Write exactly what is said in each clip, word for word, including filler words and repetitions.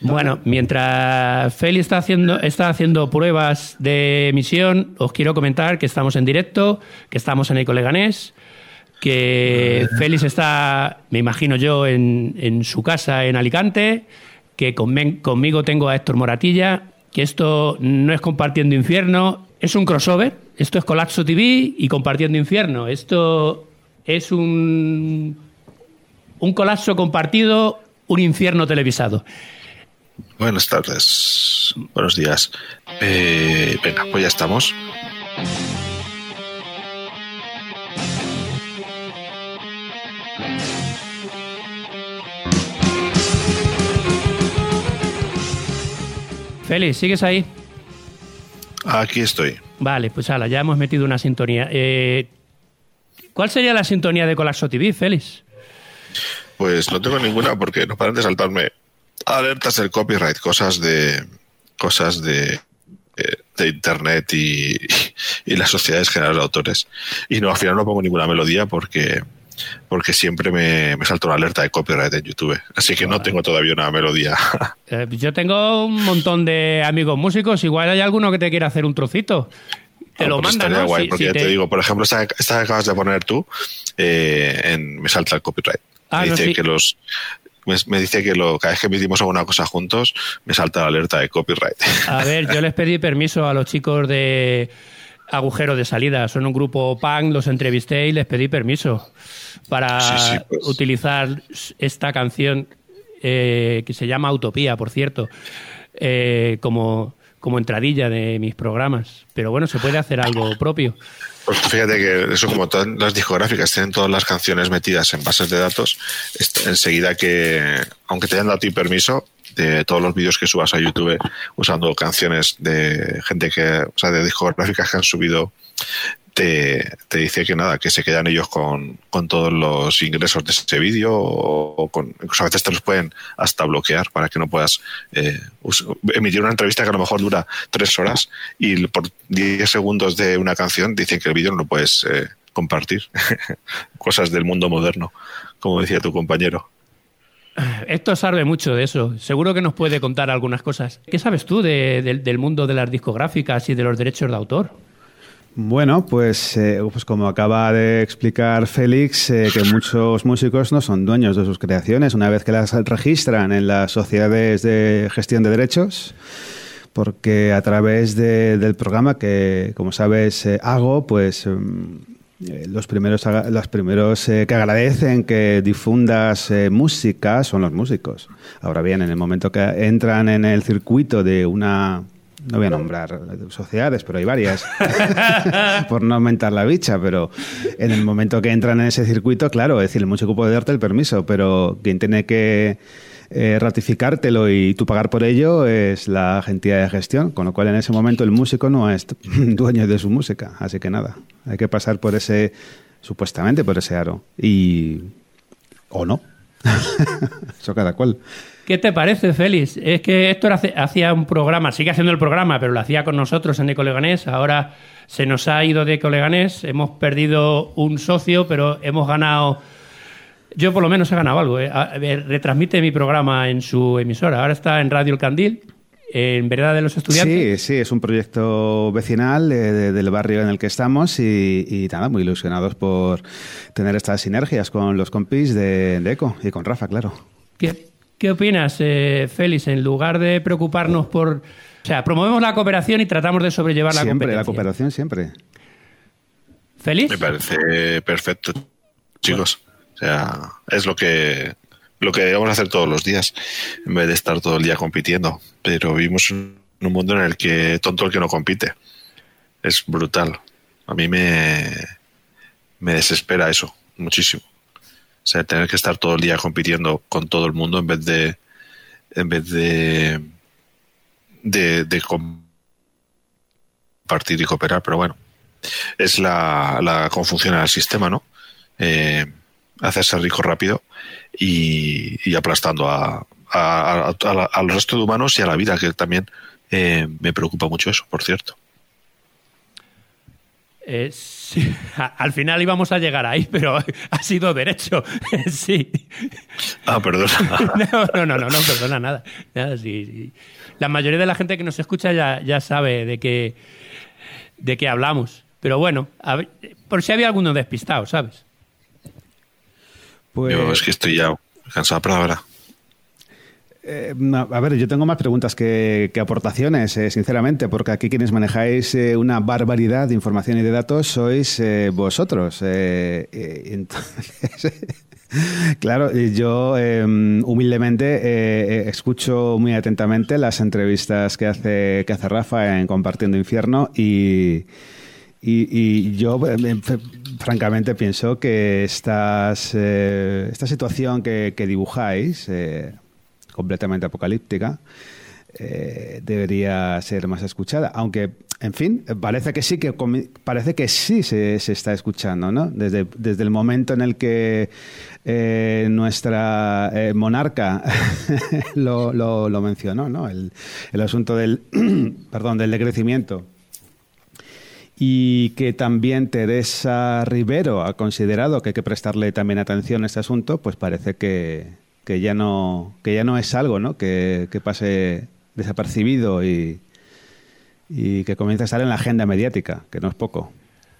Bueno, mientras Feli está haciendo, está haciendo pruebas de emisión, os quiero comentar que estamos en directo, que estamos en Eco Leganés, que Félix está, me imagino yo, en, en su casa en Alicante, que con, conmigo tengo a Héctor Moratilla, que esto no es Compartiendo Infierno, es un crossover, esto es Colapso T V y Compartiendo Infierno, esto es un, un colapso compartido, un infierno televisado. Buenas tardes, buenos días. Eh, venga, pues ya estamos. Félix, ¿sigues ahí? Aquí estoy. Vale, pues ala, ya hemos metido una sintonía. Eh, ¿Cuál sería la sintonía de Colapso T V, Félix? Pues no tengo ninguna porque no paran de saltarme alertas del copyright, cosas de cosas de, de internet y, y las sociedades generales de autores. Y no, al final no pongo ninguna melodía porque porque siempre me, me salta una alerta de copyright en YouTube. Así que no tengo todavía una melodía. Eh, yo tengo un montón de amigos músicos. Igual hay alguno que te quiera hacer un trocito. Te lo pues manda, estaría ¿no? guay, Si- porque si ya te... te- digo, por ejemplo, esta, esta que acabas de poner tú, eh, en, me salta el copyright. Ah, me no, dice sí. que los me, me dice que lo, cada vez que emitimos alguna cosa juntos, me salta la alerta de copyright. A ver, yo les pedí permiso a los chicos de Agujero de Salida. Son un grupo punk, los entrevisté y les pedí permiso para Sí, sí, pues. utilizar esta canción eh, que se llama Utopía, por cierto, eh, como, como entradilla de mis programas. Pero bueno, se puede hacer algo propio. Pues fíjate que eso, como todas las discográficas tienen todas las canciones metidas en bases de datos, est- enseguida que, aunque te hayan dado a ti permiso, de todos los vídeos que subas a YouTube usando canciones de gente que, o sea, de discográficas que han subido, te, te dice que nada, que se quedan ellos con, con todos los ingresos de ese vídeo o, o con, incluso a veces te los pueden hasta bloquear para que no puedas eh, us- emitir una entrevista que a lo mejor dura tres horas y por diez segundos de una canción dicen que el vídeo no lo puedes eh, compartir. Cosas del mundo moderno, como decía tu compañero. Esto sabe mucho de eso. Seguro que nos puede contar algunas cosas. ¿Qué sabes tú de- de- del mundo de las discográficas y de los derechos de autor? Bueno, pues, eh, pues como acaba de explicar Félix, eh, que muchos músicos no son dueños de sus creaciones una vez que las registran en las sociedades de gestión de derechos, porque a través de- del programa que, como sabes, eh, hago, pues mm, eh, los primeros, aga- los primeros eh, que agradecen que difundas eh, música son los músicos. Ahora bien, en el momento que entran en el circuito de una... No voy a nombrar sociedades, pero hay varias, por no aumentar la bicha, pero en el momento que entran en ese circuito, claro, es decir, el músico puede darte el permiso, pero quien tiene que eh, ratificártelo y tú pagar por ello es la entidad de gestión, con lo cual en ese momento el músico no es dueño de su música, así que nada, hay que pasar por ese, supuestamente por ese aro, y o no, eso cada cual. ¿Qué te parece, Félix? Es que Héctor hace- hacía un programa, sigue haciendo el programa, pero lo hacía con nosotros en Eco Leganés. Ahora se nos ha ido de Eco Leganés. Hemos perdido un socio, pero hemos ganado... Yo por lo menos he ganado algo. ¿eh? A ver, retransmite mi programa en su emisora. Ahora está en Radio El Candil, en Vereda de los Estudiantes. Sí, sí, es un proyecto vecinal eh, de- del barrio en el que estamos y, y nada, muy ilusionados por tener estas sinergias con los compis de, de Eco y con Rafa, claro. ¿Qué, qué opinas, eh, Félix? En lugar de preocuparnos por... O sea, promovemos la cooperación y tratamos de sobrellevar la Siempre, competencia. la cooperación siempre. ¿Félix? Me parece perfecto, chicos. O sea, es lo que lo que vamos a hacer todos los días, en vez de estar todo el día compitiendo. Pero vivimos en un mundo en el que tonto el que no compite. Es brutal. A mí me, me desespera eso, muchísimo. O sea, tener que estar todo el día compitiendo con todo el mundo en vez de en vez de de, de compartir y cooperar, pero bueno, es la, la cómo funciona el sistema, ¿no? Eh, hacerse rico rápido y, y aplastando a, a, a, a la- al resto de humanos y a la vida, que también eh, me preocupa mucho eso, por cierto. Eh, sí, al final íbamos a llegar ahí, pero ha sido derecho. Sí. Ah, perdona. No, no, no, no, no perdona nada. nada sí, sí. La mayoría de la gente que nos escucha ya, ya sabe de qué, de qué hablamos. Pero bueno, a ver, por si había alguno despistado, ¿sabes? Pues... Yo es que estoy ya cansado de palabra. Eh, a ver, yo tengo más preguntas que, que aportaciones, eh, sinceramente, porque aquí quienes manejáis eh, una barbaridad de información y de datos sois eh, vosotros. Eh, eh, entonces, claro, yo eh, humildemente eh, escucho muy atentamente las entrevistas que hace, que hace Rafa en Compartiendo Infierno y... Y, y yo, eh, francamente, pienso que estas, eh, esta situación que, que dibujáis, eh, completamente apocalíptica, eh, debería ser más escuchada. Aunque, en fin, parece que sí, que parece que sí se, se está escuchando, ¿no? Desde, desde el momento en el que eh, nuestra eh, monarca lo, lo, lo mencionó, ¿no? El, el asunto del, perdón, del decrecimiento. Y que también Teresa Rivero ha considerado que hay que prestarle también atención a este asunto, pues parece que, que ya no que ya no es algo, ¿no? que, que pase desapercibido y, y que comience a estar en la agenda mediática, que no es poco.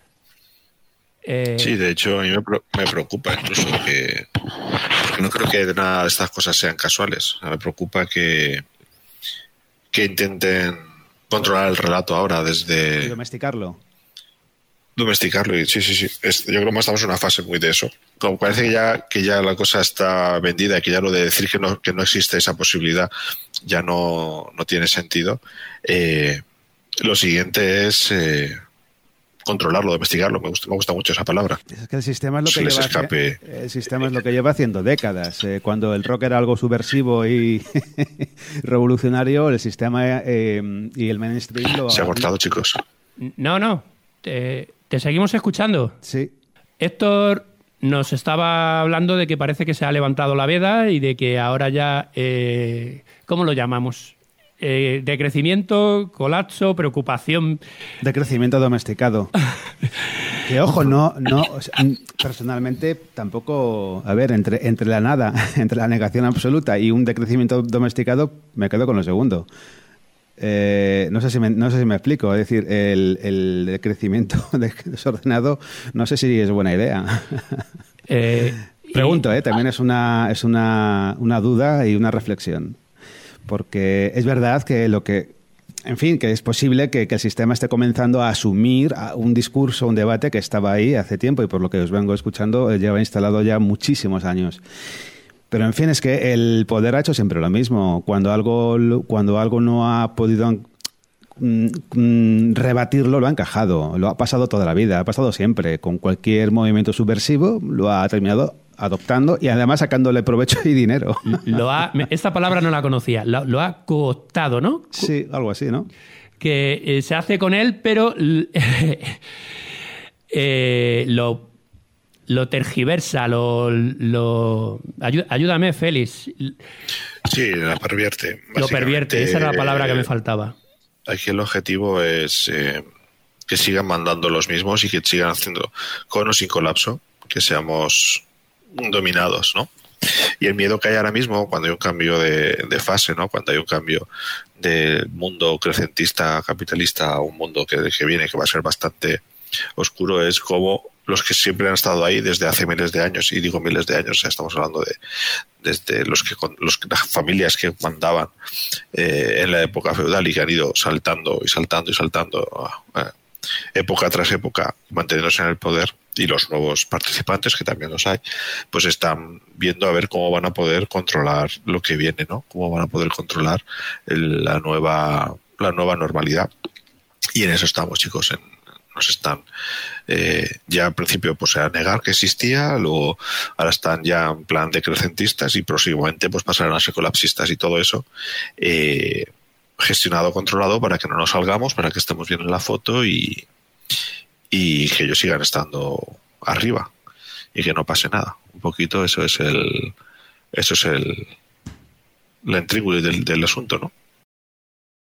Eh... Sí, de hecho a mí me, me preocupa incluso que, porque no creo que nada de estas cosas sean casuales. Me preocupa que, que intenten controlar el relato ahora desde... Y domesticarlo. Domesticarlo, sí, sí, sí. Es, yo creo que estamos en una fase muy de eso. Como parece que ya, que ya la cosa está vendida, que ya lo de decir que no, que no existe esa posibilidad ya no, no tiene sentido. Eh, lo siguiente es eh, controlarlo, domesticarlo. Me gusta, me gusta mucho esa palabra. Es que el sistema es lo que, lleva, escape... el sistema es lo que lleva haciendo décadas. Eh, cuando el rock era algo subversivo y revolucionario, el sistema eh, y el mainstream lo... Se ha cortado, chicos. No, no. Te, te seguimos escuchando. Sí. Héctor nos estaba hablando de que parece que se ha levantado la veda y de que ahora ya... Eh, ¿cómo lo llamamos? Eh, decrecimiento, colapso, preocupación. Decrecimiento domesticado. Que ojo, no, no, o sea, personalmente tampoco, a ver, entre, entre la nada, entre la negación absoluta y un decrecimiento domesticado, me quedo con lo segundo. Eh, no sé si me, no sé si me explico, es decir, el, el decrecimiento desordenado, no sé si es buena idea. Eh, Pregunto, y... eh, también es una, es una, una duda y una reflexión. Porque es verdad que lo que, en fin, que es posible que, que el sistema esté comenzando a asumir un discurso, un debate que estaba ahí hace tiempo y por lo que os vengo escuchando lleva instalado ya muchísimos años. Pero en fin, es que el poder ha hecho siempre lo mismo. Cuando algo, cuando algo no ha podido mm, mm, rebatirlo, lo ha encajado. Lo ha pasado toda la vida, ha pasado siempre. Con cualquier movimiento subversivo lo ha terminado adoptando y además sacándole provecho y dinero. Lo ha, esta palabra no la conocía, lo, lo ha cooptado, ¿no? Sí, algo así, ¿no? Que eh, se hace con él, pero eh, lo, lo tergiversa, lo... lo ayúdame, Félix. Sí, la pervierte. Lo pervierte, esa era la palabra que me faltaba. Aquí el objetivo es eh, que sigan mandando los mismos y que sigan haciendo con o sin colapso, que seamos dominados, ¿no? Y el miedo que hay ahora mismo cuando hay un cambio de, de fase, ¿no? Cuando hay un cambio del mundo crecentista capitalista a un mundo que, que viene, que va a ser bastante oscuro, es como los que siempre han estado ahí desde hace miles de años, y digo miles de años, o sea, estamos hablando de desde los que los, las familias que mandaban eh, en la época feudal y que han ido saltando y saltando y saltando eh, época tras época, manteniéndose en el poder, y los nuevos participantes, que también los hay, pues están viendo a ver cómo van a poder controlar lo que viene, ¿no? Cómo van a poder controlar el, la nueva la nueva normalidad. Y en eso estamos, chicos. En, nos están eh, ya al principio pues a negar que existía, luego ahora están ya en plan decrecentistas y próximamente pues pasarán a ser colapsistas y todo eso. Eh, gestionado, controlado para que no nos salgamos, para que estemos bien en la foto y, y que ellos sigan estando arriba y que no pase nada. Un poquito eso es el eso es el la intríngulis del, del asunto, ¿no?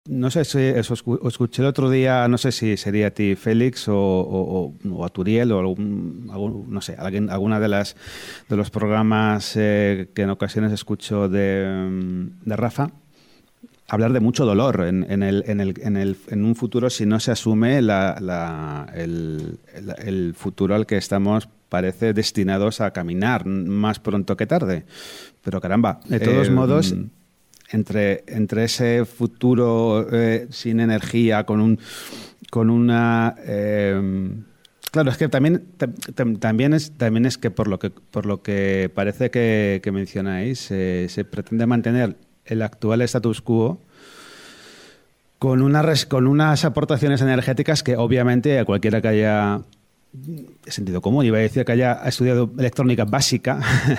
No sé si eso escuché el otro día, no sé si sería a ti, Félix, o, o, o a Turiel, o algún, algún, no sé, alguien, alguna de las de los programas eh, que en ocasiones escucho de, de Rafa, hablar de mucho dolor en, en, el, en, el, en, el, en un futuro si no se asume la, la, el, el, el futuro al que estamos, parece, destinados a caminar más pronto que tarde. Pero caramba, de todos eh, modos... Entre, entre ese futuro eh, sin energía, con un con una eh, claro, es que también también es también es que por lo que por lo que parece que, que mencionáis, eh, se pretende mantener el actual status quo con unas con unas aportaciones energéticas que obviamente a cualquiera que haya sentido común, iba a decir que haya estudiado electrónica básica,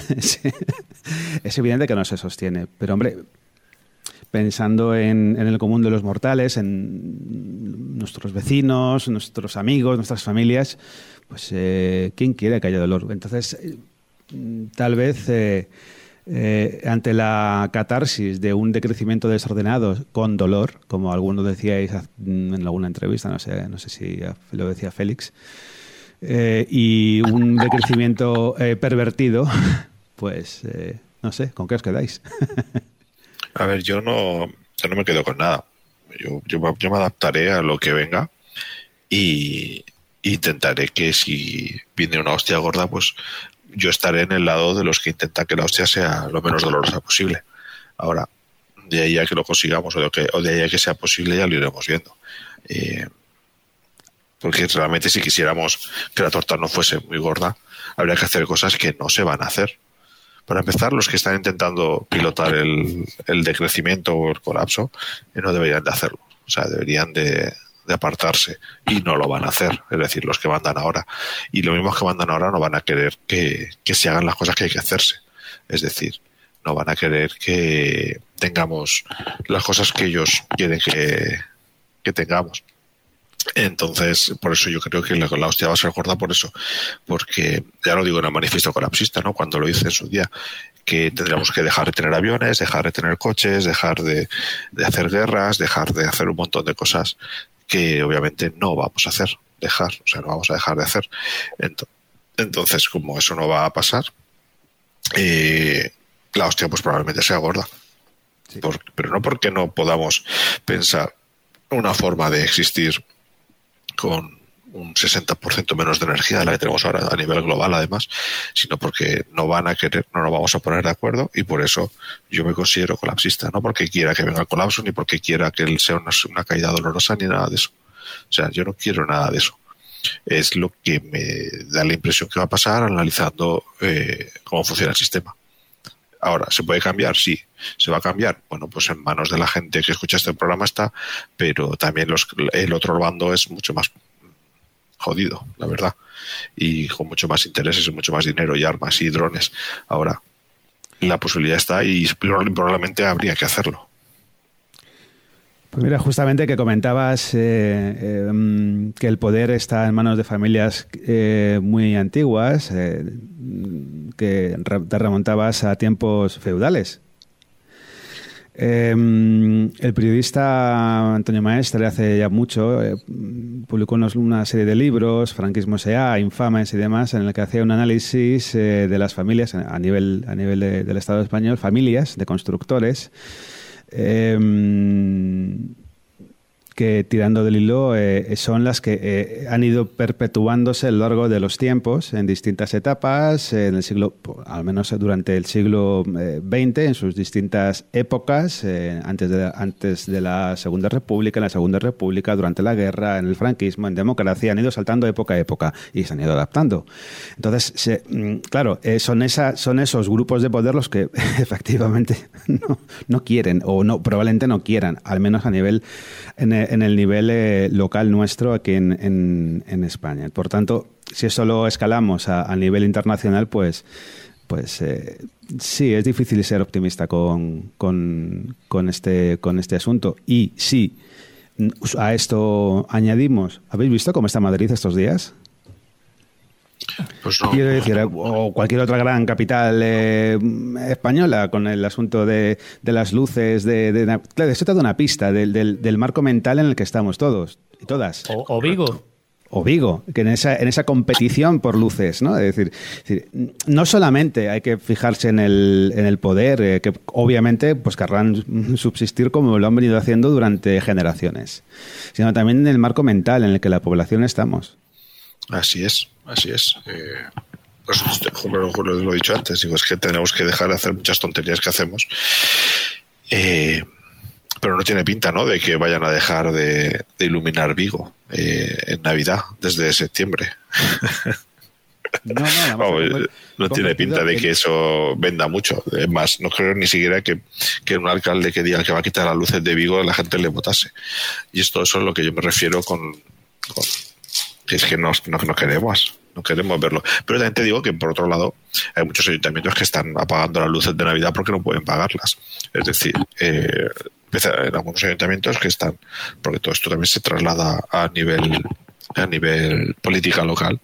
es evidente que no se sostiene. Pero hombre, pensando en, en el común de los mortales, en nuestros vecinos, nuestros amigos, nuestras familias, pues eh, ¿quién quiere que haya dolor? Entonces, eh, tal vez eh, eh, ante la catarsis de un decrecimiento desordenado con dolor, como algunos decíais en alguna entrevista, no sé, no sé si lo decía Félix, eh, y un decrecimiento eh, pervertido, pues eh, no sé, ¿con qué os quedáis? A ver, yo no, yo no me quedo con nada. Yo, yo, yo me adaptaré a lo que venga y intentaré que si viene una hostia gorda, pues yo estaré en el lado de los que intentan que la hostia sea lo menos dolorosa posible. Ahora, de ahí a que lo consigamos o de, que, o de ahí a que sea posible, ya lo iremos viendo. Eh, porque realmente si quisiéramos que la torta no fuese muy gorda, habría que hacer cosas que no se van a hacer. Para empezar, los que están intentando pilotar el, el decrecimiento o el colapso eh, no deberían de hacerlo. O sea, deberían de, de apartarse y no lo van a hacer. Es decir, los que mandan ahora. Y los mismos que mandan ahora no van a querer que, que se hagan las cosas que hay que hacerse. Es decir, no van a querer que tengamos las cosas que ellos quieren que, que tengamos. Entonces, por eso yo creo que la, la hostia va a ser gorda por eso, porque ya lo digo en el manifiesto colapsista, ¿no? Cuando lo hice en su día, que tendríamos que dejar de tener aviones, dejar de tener coches, dejar de, de hacer guerras, dejar de hacer un montón de cosas que obviamente no vamos a hacer, dejar, o sea, no vamos a dejar de hacer. Entonces, como eso no va a pasar, eh, la hostia pues probablemente sea gorda. Sí. Por, pero no porque no podamos pensar una forma de existir con un sesenta por ciento menos de energía de la que tenemos ahora a nivel global, además, sino porque no van a querer, no nos vamos a poner de acuerdo, y por eso yo me considero colapsista, no porque quiera que venga el colapso, ni porque quiera que él sea una, una caída dolorosa, ni nada de eso. O sea, yo no quiero nada de eso. Es lo que me da la impresión que va a pasar analizando eh, cómo funciona el sistema. Ahora, ¿se puede cambiar? Sí. ¿Se va a cambiar? Bueno, pues en manos de la gente que escucha este programa está, pero también los, el otro bando es mucho más jodido, la verdad, y con mucho más intereses y mucho más dinero y armas y drones. Ahora, la posibilidad está y probablemente habría que hacerlo. Pues mira, justamente que comentabas eh, eh, que el poder está en manos de familias eh, muy antiguas, eh, que te remontabas a tiempos feudales. Eh, el periodista Antonio Maestre hace ya mucho eh, publicó unos, una serie de libros, Franquismo S A, Infames y demás, en el que hacía un análisis eh, de las familias a nivel, a nivel de, del Estado español, familias de constructores, Eh, que tirando del hilo eh, son las que eh, han ido perpetuándose a lo largo de los tiempos en distintas etapas, eh, en el siglo, al menos durante el siglo veinte, en sus distintas épocas, eh, antes, de, antes de la Segunda República, en la Segunda República, durante la guerra, en el franquismo, en democracia, han ido saltando de época a época y se han ido adaptando. Entonces, se, claro, eh, son, esa, son esos grupos de poder los que efectivamente no, no quieren, o no probablemente no quieran, al menos a nivel en el, en el nivel eh, local nuestro aquí en, en, en España. Por tanto, si eso lo escalamos a, a nivel internacional, pues, pues eh, sí, es difícil ser optimista con, con, con, este, con este asunto. Y sí, a esto añadimos, ¿habéis visto cómo está Madrid estos días? Pues no. Quiero decir, o cualquier otra gran capital eh, española con el asunto de, de las luces, de, de, de claro, eso te da una pista del, del, del marco mental en el que estamos todos y todas. O, o Vigo. O Vigo, que en esa, en esa competición por luces, ¿no? Es decir, es decir, no solamente hay que fijarse en el, en el poder, eh, que obviamente pues querrán subsistir como lo han venido haciendo durante generaciones, sino también en el marco mental en el que la población estamos. Así es, así es. Eh, pues, como lo he dicho antes, digo, es que tenemos que dejar de hacer muchas tonterías que hacemos. Eh, pero no tiene pinta, ¿no?, de que vayan a dejar de, de iluminar Vigo eh, en Navidad, desde septiembre. No, no, Vamos, no, no tiene pinta de que eso venda mucho. Es más, no creo ni siquiera que, que un alcalde que diga que va a quitar las luces de Vigo la gente le votase. Y esto eso es lo que yo me refiero con... con es que no, no, no queremos, no queremos verlo. Pero también te digo que, por otro lado, hay muchos ayuntamientos que están apagando las luces de Navidad porque no pueden pagarlas. Es decir, eh, en algunos ayuntamientos que están, porque todo esto también se traslada a nivel, a nivel política local.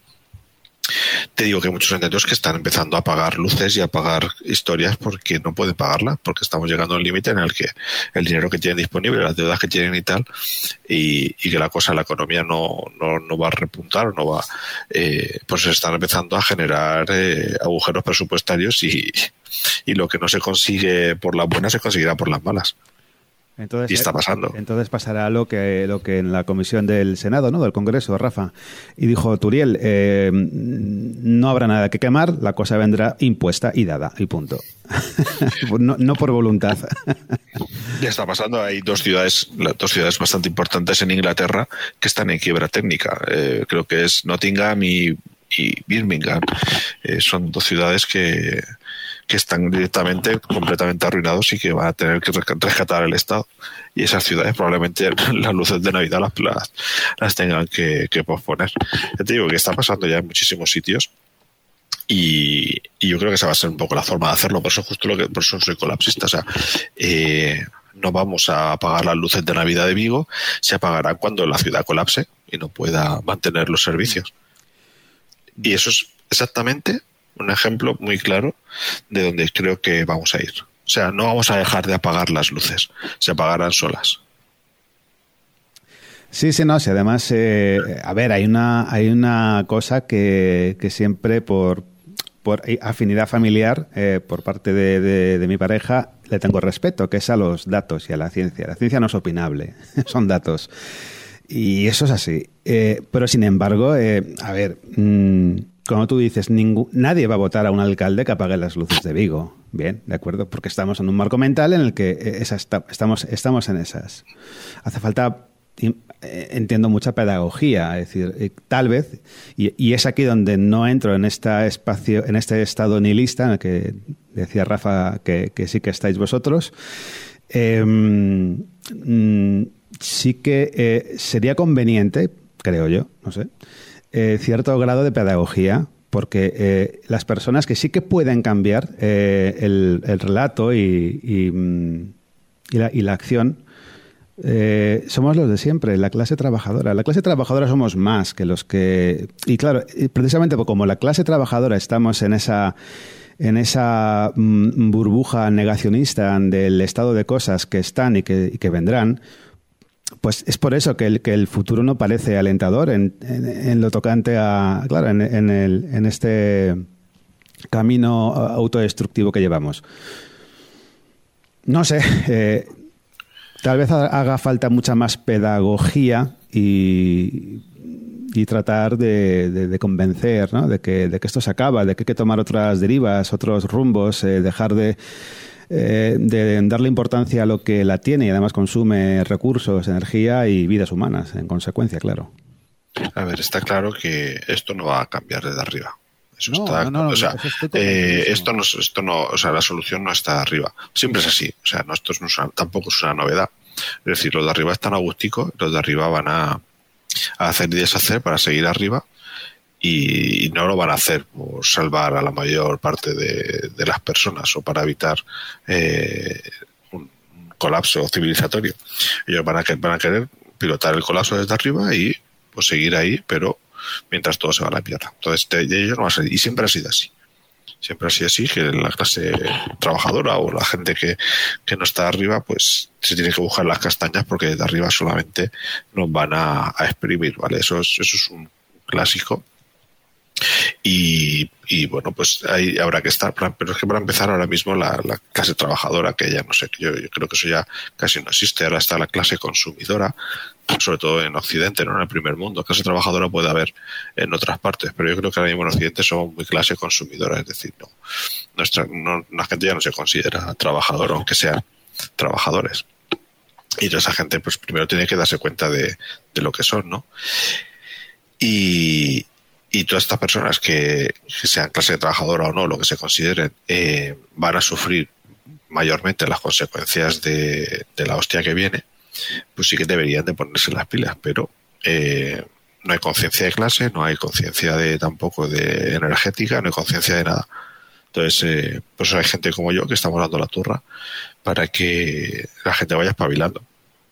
Te digo que hay muchos ayuntamientos que están empezando a pagar luces y a pagar historias porque no pueden pagarlas, porque estamos llegando a un límite en el que el dinero que tienen disponible, las deudas que tienen y tal, y, y que la cosa, la economía no, no, no va a repuntar, no va, eh, pues se están empezando a generar eh, agujeros presupuestarios y, y lo que no se consigue por las buenas se conseguirá por las malas. Entonces, y está pasando. Entonces pasará lo que lo que en la comisión del Senado, ¿no?, del Congreso, Rafa, y dijo Turiel, eh, no habrá nada que quemar, la cosa vendrá impuesta y dada, y punto. no, no por voluntad. Ya está pasando. Hay dos ciudades, dos ciudades bastante importantes en Inglaterra que están en quiebra técnica. Eh, creo que es Nottingham y, y Birmingham. Eh, son dos ciudades que que están directamente completamente arruinados y que van a tener que rescatar el Estado. Y esas ciudades probablemente las luces de Navidad las, las, las tengan que, que posponer. Ya te digo que está pasando ya en muchísimos sitios y, y yo creo que esa va a ser un poco la forma de hacerlo. Por eso justo lo que por eso soy colapsista. O sea, eh, no vamos a apagar las luces de Navidad de Vigo, se apagarán cuando la ciudad colapse y no pueda mantener los servicios. Y eso es exactamente un ejemplo muy claro de donde creo que vamos a ir. O sea, no vamos a dejar de apagar las luces, se apagarán solas. Sí, sí, no, sí, además, eh, a ver, hay una, hay una cosa que, que siempre por, por afinidad familiar, eh, por parte de, de, de mi pareja, le tengo respeto, que es a los datos y a la ciencia. La ciencia no es opinable, son datos. Y eso es así. Eh, pero, sin embargo, eh, a ver... Mmm, cuando tú dices, ningún, nadie va a votar a un alcalde que apague las luces de Vigo. Bien, de acuerdo, porque estamos en un marco mental en el que esa está, estamos, estamos en esas. Hace falta, entiendo, mucha pedagogía, es decir, tal vez, y, y es aquí donde no entro en este espacio, en este estado nihilista en el que decía Rafa que, que sí que estáis vosotros. Eh, mm, sí que eh, sería conveniente, creo yo, no sé, Eh, cierto grado de pedagogía, porque eh, las personas que sí que pueden cambiar eh, el, el relato y, y, y, la, y la acción eh, somos los de siempre, la clase trabajadora. La clase trabajadora somos más que los que... Y claro, precisamente como la clase trabajadora estamos en esa... en esa mm, burbuja negacionista del estado de cosas que están y que, y que vendrán, pues es por eso que el, que el futuro no parece alentador en, en, en lo tocante a, claro, en, en, el, en este camino autodestructivo que llevamos. No sé, eh, tal vez haga falta mucha más pedagogía y, y tratar de, de, de convencer, ¿no?, de que, de que esto se acaba, de que hay que tomar otras derivas, otros rumbos, eh, dejar de... Eh, de darle importancia a lo que la tiene y además consume recursos, energía y vidas humanas, en consecuencia, claro. A ver, está claro que esto no va a cambiar desde arriba. Eso no, está, no, no, o sea, eso eh, esto no, esto no, o sea, la solución no está arriba. Siempre es así. O sea, no, esto no es una, tampoco es una novedad. Es decir, los de arriba están a gustico, los de arriba van a, a hacer y deshacer para seguir arriba. Y no lo van a hacer por salvar a la mayor parte de, de las personas o para evitar eh, un colapso civilizatorio. Ellos van a, van a querer pilotar el colapso desde arriba y pues seguir ahí, pero mientras todo se va a la mierda. Entonces, de, de ello no va a ser, y siempre ha sido así. Siempre ha sido así, que la clase trabajadora o la gente que, que no está arriba, pues se tiene que buscar las castañas porque de arriba solamente nos van a, a exprimir, ¿vale? Eso es, eso es un clásico. Y, y bueno, pues ahí habrá que estar, pero es que para empezar ahora mismo la, la clase trabajadora, que ya no sé, yo, yo creo que eso ya casi no existe, ahora está la clase consumidora, sobre todo en Occidente, no en el primer mundo. Clase trabajadora puede haber en otras partes, pero yo creo que ahora mismo en Occidente somos muy clase consumidora, es decir, no, nuestra, no, la gente ya no se considera trabajadora, aunque sean trabajadores. Y toda esa gente, pues primero tiene que darse cuenta de, de lo que son, ¿no? Y Y todas estas personas que, que sean clase trabajadora o no, lo que se consideren, eh, van a sufrir mayormente las consecuencias de, de la hostia que viene, pues sí que deberían de ponerse las pilas, pero eh, no hay conciencia de clase, no hay conciencia de tampoco de energética, no hay conciencia de nada. Entonces, eh, pues hay gente como yo que estamos dando la turra para que la gente vaya espabilando.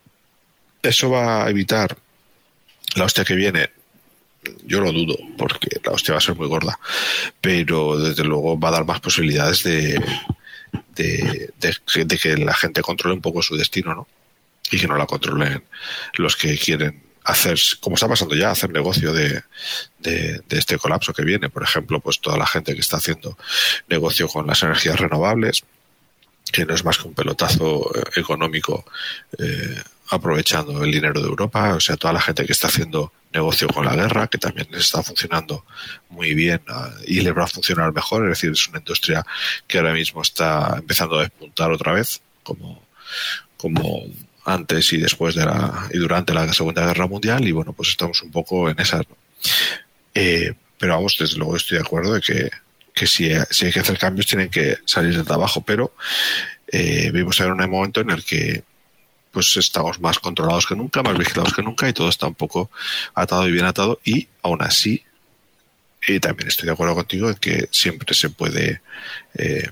Eso va a evitar la hostia que viene. Yo lo dudo, porque la hostia va a ser muy gorda, pero desde luego va a dar más posibilidades de, de, de, de que la gente controle un poco su destino, ¿no? Y que no la controlen los que quieren hacer, como está pasando ya, hacer negocio de, de, de este colapso que viene. Por ejemplo, pues toda la gente que está haciendo negocio con las energías renovables, que no es más que un pelotazo económico eh, aprovechando el dinero de Europa, o sea, toda la gente que está haciendo negocio con la guerra, que también les está funcionando muy bien uh, y les va a funcionar mejor, es decir, es una industria que ahora mismo está empezando a despuntar otra vez, como, como antes y después de la y durante la Segunda Guerra Mundial, y bueno, pues estamos un poco en esa, ¿no? Eh, pero vamos, desde luego estoy de acuerdo de que que si, si hay que hacer cambios tienen que salir del trabajo, pero eh, vivimos en un momento en el que pues estamos más controlados que nunca, más vigilados que nunca y todo está un poco atado y bien atado, y aún así y también estoy de acuerdo contigo en que siempre se puede eh,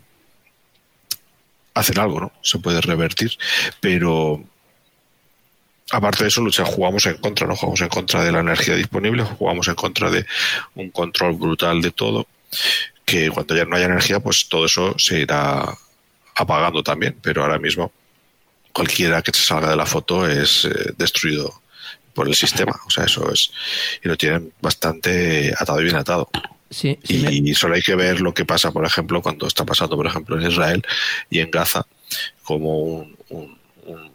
hacer algo, ¿no? Se puede revertir, pero aparte de eso, lucha, jugamos en contra, ¿no? Jugamos en contra de la energía disponible, jugamos en contra de un control brutal de todo, que cuando ya no haya energía, pues todo eso se irá apagando también, pero ahora mismo cualquiera que se salga de la foto es eh, destruido por el sistema, o sea, eso es, y lo tienen bastante atado y bien atado. Sí, sí, y, me... y solo hay que ver lo que pasa, por ejemplo, cuando está pasando, por ejemplo, en Israel y en Gaza, como un, un, un,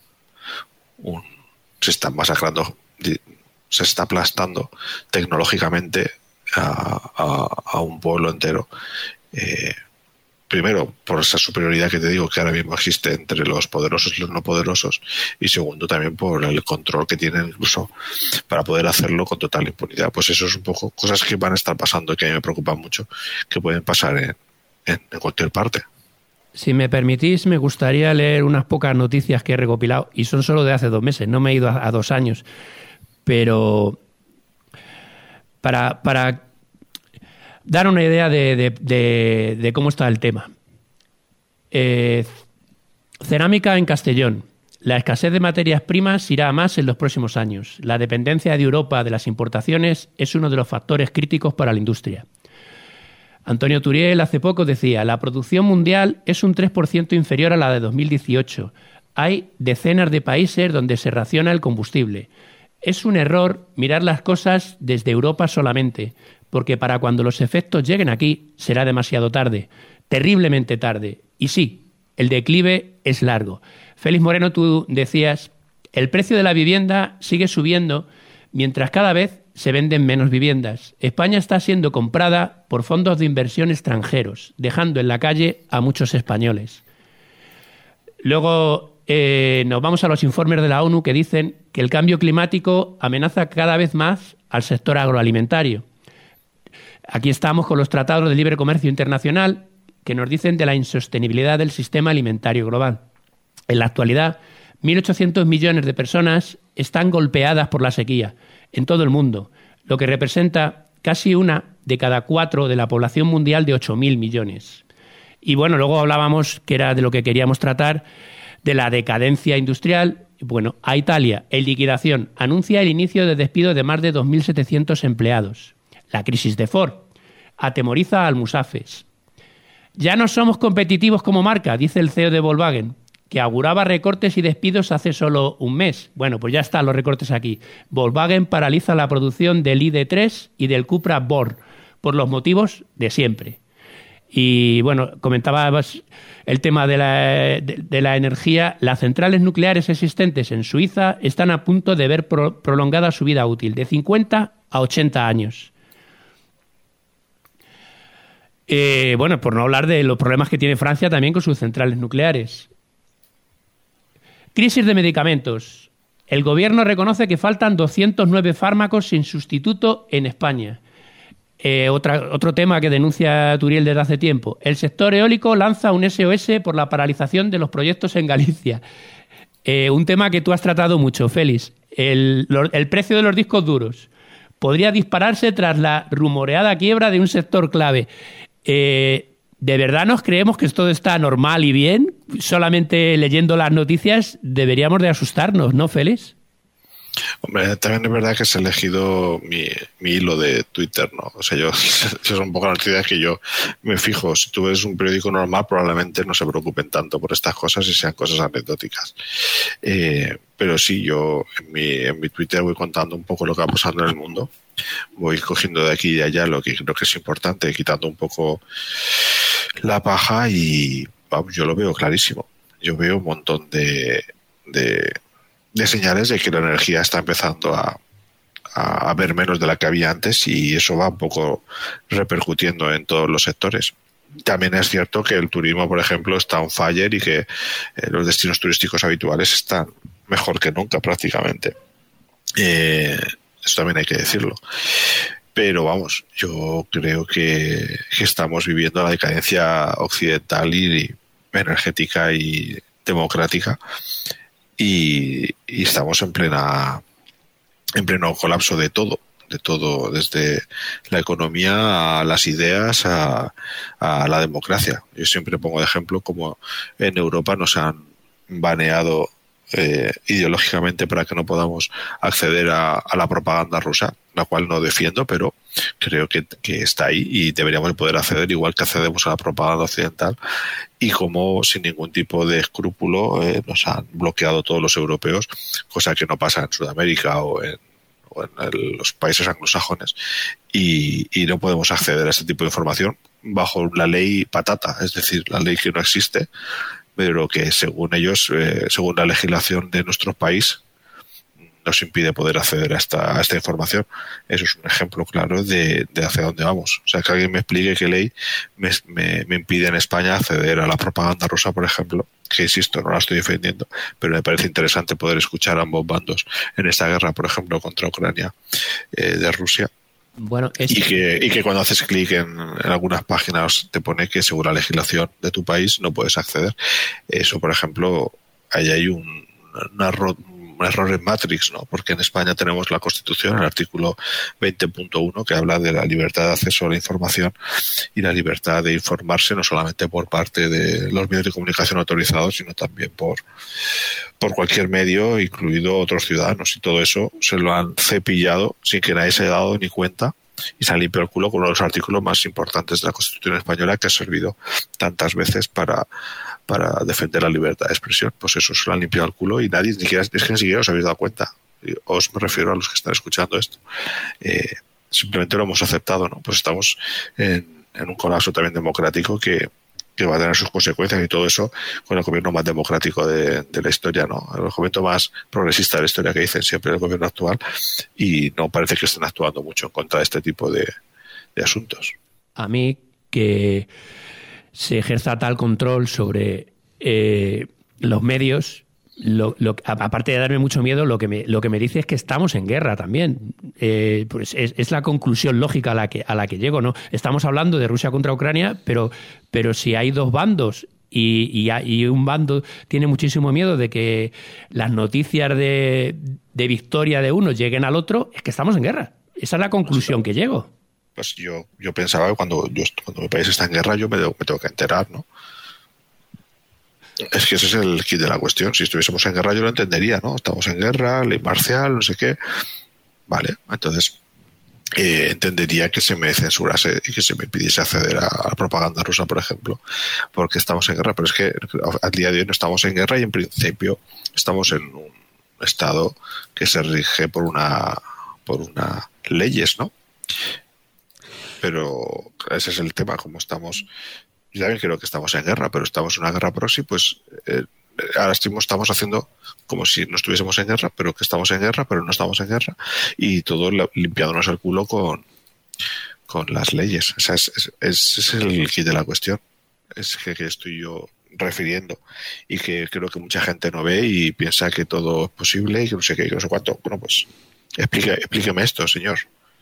un se está masacrando, se está aplastando tecnológicamente a, a, a un pueblo entero. Eh, primero, por esa superioridad que te digo que ahora mismo existe entre los poderosos y los no poderosos, y segundo, también por el control que tienen incluso para poder hacerlo con total impunidad. Pues eso es un poco cosas que van a estar pasando y que a mí me preocupan mucho, que pueden pasar en, en, en cualquier parte. Si me permitís, me gustaría leer unas pocas noticias que he recopilado, y son solo de hace dos meses, no me he ido a, a dos años, pero para, para dar una idea de, de, de, de cómo está el tema. Eh, cerámica en Castellón. La escasez de materias primas irá a más en los próximos años. La dependencia de Europa de las importaciones es uno de los factores críticos para la industria. Antonio Turiel hace poco decía: la producción mundial es un tres por ciento inferior a la de dos mil dieciocho. Hay decenas de países donde se raciona el combustible. Es un error mirar las cosas desde Europa solamente, porque para cuando los efectos lleguen aquí será demasiado tarde, terriblemente tarde. Y sí, el declive es largo. Félix Moreno, tú decías, el precio de la vivienda sigue subiendo mientras cada vez se venden menos viviendas. España está siendo comprada por fondos de inversión extranjeros, dejando en la calle a muchos españoles. Luego eh, nos vamos a los informes de la ONU que dicen que el cambio climático amenaza cada vez más al sector agroalimentario. Aquí estamos con los tratados de libre comercio internacional que nos dicen de la insostenibilidad del sistema alimentario global. En la actualidad, mil ochocientos millones de personas están golpeadas por la sequía en todo el mundo, lo que representa casi una de cada cuatro de la población mundial de ocho mil millones. Y bueno, luego hablábamos, que era de lo que queríamos tratar, de la decadencia industrial. Bueno, a Italia, en liquidación, anuncia el inicio de despido de más de dos mil setecientos empleados. La crisis de Ford atemoriza a Almusafes. Ya no somos competitivos como marca, dice el C E O de Volkswagen, que auguraba recortes y despidos hace solo un mes. Bueno, pues ya están los recortes aquí. Volkswagen paraliza la producción del I D tres y del Cupra Born por los motivos de siempre. Y bueno, comentabas el tema de la, de, de la energía. Las centrales nucleares existentes en Suiza están a punto de ver pro, prolongada su vida útil, de cincuenta a ochenta años. Eh, bueno, por no hablar de los problemas que tiene Francia también con sus centrales nucleares. Crisis de medicamentos. El gobierno reconoce que faltan doscientos nueve fármacos sin sustituto en España. Eh, otra, otro tema que denuncia Turiel desde hace tiempo. El sector eólico lanza un S O S por la paralización de los proyectos en Galicia. Eh, un tema que tú has tratado mucho, Félix. El, el precio de los discos duros podría dispararse tras la rumoreada quiebra de un sector clave. Eh, ¿De verdad nos creemos que todo está normal y bien? Solamente leyendo las noticias deberíamos de asustarnos, ¿no, Félix? Hombre, también es verdad que has elegido mi, mi hilo de Twitter, ¿no? O sea, yo, esas son un poco las noticias que yo me fijo. Si tú ves un periódico normal, probablemente no se preocupen tanto por estas cosas y sean cosas anecdóticas. Eh, pero sí, yo en mi, en mi Twitter voy contando un poco lo que va pasando en el mundo. Voy cogiendo de aquí y de allá lo que creo que es importante, quitando un poco la paja y vamos, yo lo veo clarísimo. Yo veo un montón de... de de señales de que la energía está empezando a, a, a ver menos de la que había antes y eso va un poco repercutiendo en todos los sectores. También es cierto que el turismo, por ejemplo, está on fire y que eh, los destinos turísticos habituales están mejor que nunca prácticamente. Eh, eso también hay que decirlo. Pero vamos, yo creo que, que estamos viviendo la decadencia occidental y, y energética y democrática. Y, y estamos en plena en pleno colapso de todo, de todo, desde la economía a las ideas a, a la democracia. Yo siempre pongo de ejemplo como en Europa nos han baneado eh, ideológicamente para que no podamos acceder a, a la propaganda rusa, la cual no defiendo, pero creo que, que está ahí y deberíamos poder acceder igual que accedemos a la propaganda occidental, y como sin ningún tipo de escrúpulo eh, nos han bloqueado todos los europeos, cosa que no pasa en Sudamérica o en, o en el, los países anglosajones, y, y no podemos acceder a este tipo de información bajo la ley patata, es decir, la ley que no existe, pero que según ellos, eh, según la legislación de nuestro país, nos impide poder acceder a esta, a esta información. Eso es un ejemplo claro de, de hacia dónde vamos. O sea, que alguien me explique qué ley me, me, me impide en España acceder a la propaganda rusa, por ejemplo, que insisto, no la estoy defendiendo, pero me parece interesante poder escuchar a ambos bandos en esta guerra, por ejemplo, contra Ucrania eh, de Rusia. Bueno, es... y, que, y que cuando haces clic en, en algunas páginas te pone que según la legislación de tu país no puedes acceder. Eso, por ejemplo, ahí hay un, una, un error en Matrix, ¿no? Porque en España tenemos la Constitución, el artículo veinte punto uno, que habla de la libertad de acceso a la información y la libertad de informarse no solamente por parte de los medios de comunicación autorizados, sino también por, por cualquier medio, incluido otros ciudadanos. Y todo eso se lo han cepillado sin que nadie se haya dado ni cuenta, y se han limpiado el culo con uno de los artículos más importantes de la Constitución española, que ha servido tantas veces para, para defender la libertad de expresión. Pues eso se lo han limpiado el culo y nadie, ni siquiera, es que ni siquiera os habéis dado cuenta. Os me refiero a los que están escuchando esto. Eh, simplemente lo hemos aceptado, ¿no? Pues estamos en, en un colapso también democrático que, que va a tener sus consecuencias, y todo eso con el gobierno más democrático de, de la historia, ¿no? El gobierno más progresista de la historia, que dicen siempre el gobierno actual, y no parece que estén actuando mucho en contra de este tipo de, de asuntos. A mí que se ejerza tal control sobre eh, los medios, lo, lo, aparte de darme mucho miedo, lo que me, lo que me dice es que estamos en guerra también. Eh, pues es, es la conclusión lógica a la que a la que llego, ¿no? Estamos hablando de Rusia contra Ucrania, pero, pero si hay dos bandos y, y, y un bando tiene muchísimo miedo de que las noticias de, de victoria de uno lleguen al otro, es que estamos en guerra. Esa es la conclusión que llego. Pues yo, yo pensaba que cuando, yo, cuando mi país está en guerra yo me, me tengo que enterar, ¿no? Es que ese es el kit de la cuestión. Si estuviésemos en guerra yo lo entendería, ¿no? Estamos en guerra, ley marcial, no sé qué. Vale, entonces eh, entendería que se me censurase y que se me pidiese acceder a, a propaganda rusa, por ejemplo, porque estamos en guerra. Pero es que al día de hoy no estamos en guerra y en principio estamos en un estado que se rige por una por unas leyes, ¿no? Pero ese es el tema, como estamos... Yo también creo que estamos en guerra, pero estamos en una guerra proxy, pues eh, ahora estamos haciendo como si no estuviésemos en guerra, pero que estamos en guerra, pero no estamos en guerra, y todo limpiándonos el culo con, con las leyes. O sea, es, es, es, es el kit de la cuestión. Es que, que estoy yo refiriendo y que creo que mucha gente no ve y piensa que todo es posible y que no sé qué, que no sé cuánto. Bueno, pues explique, explíqueme esto, señor.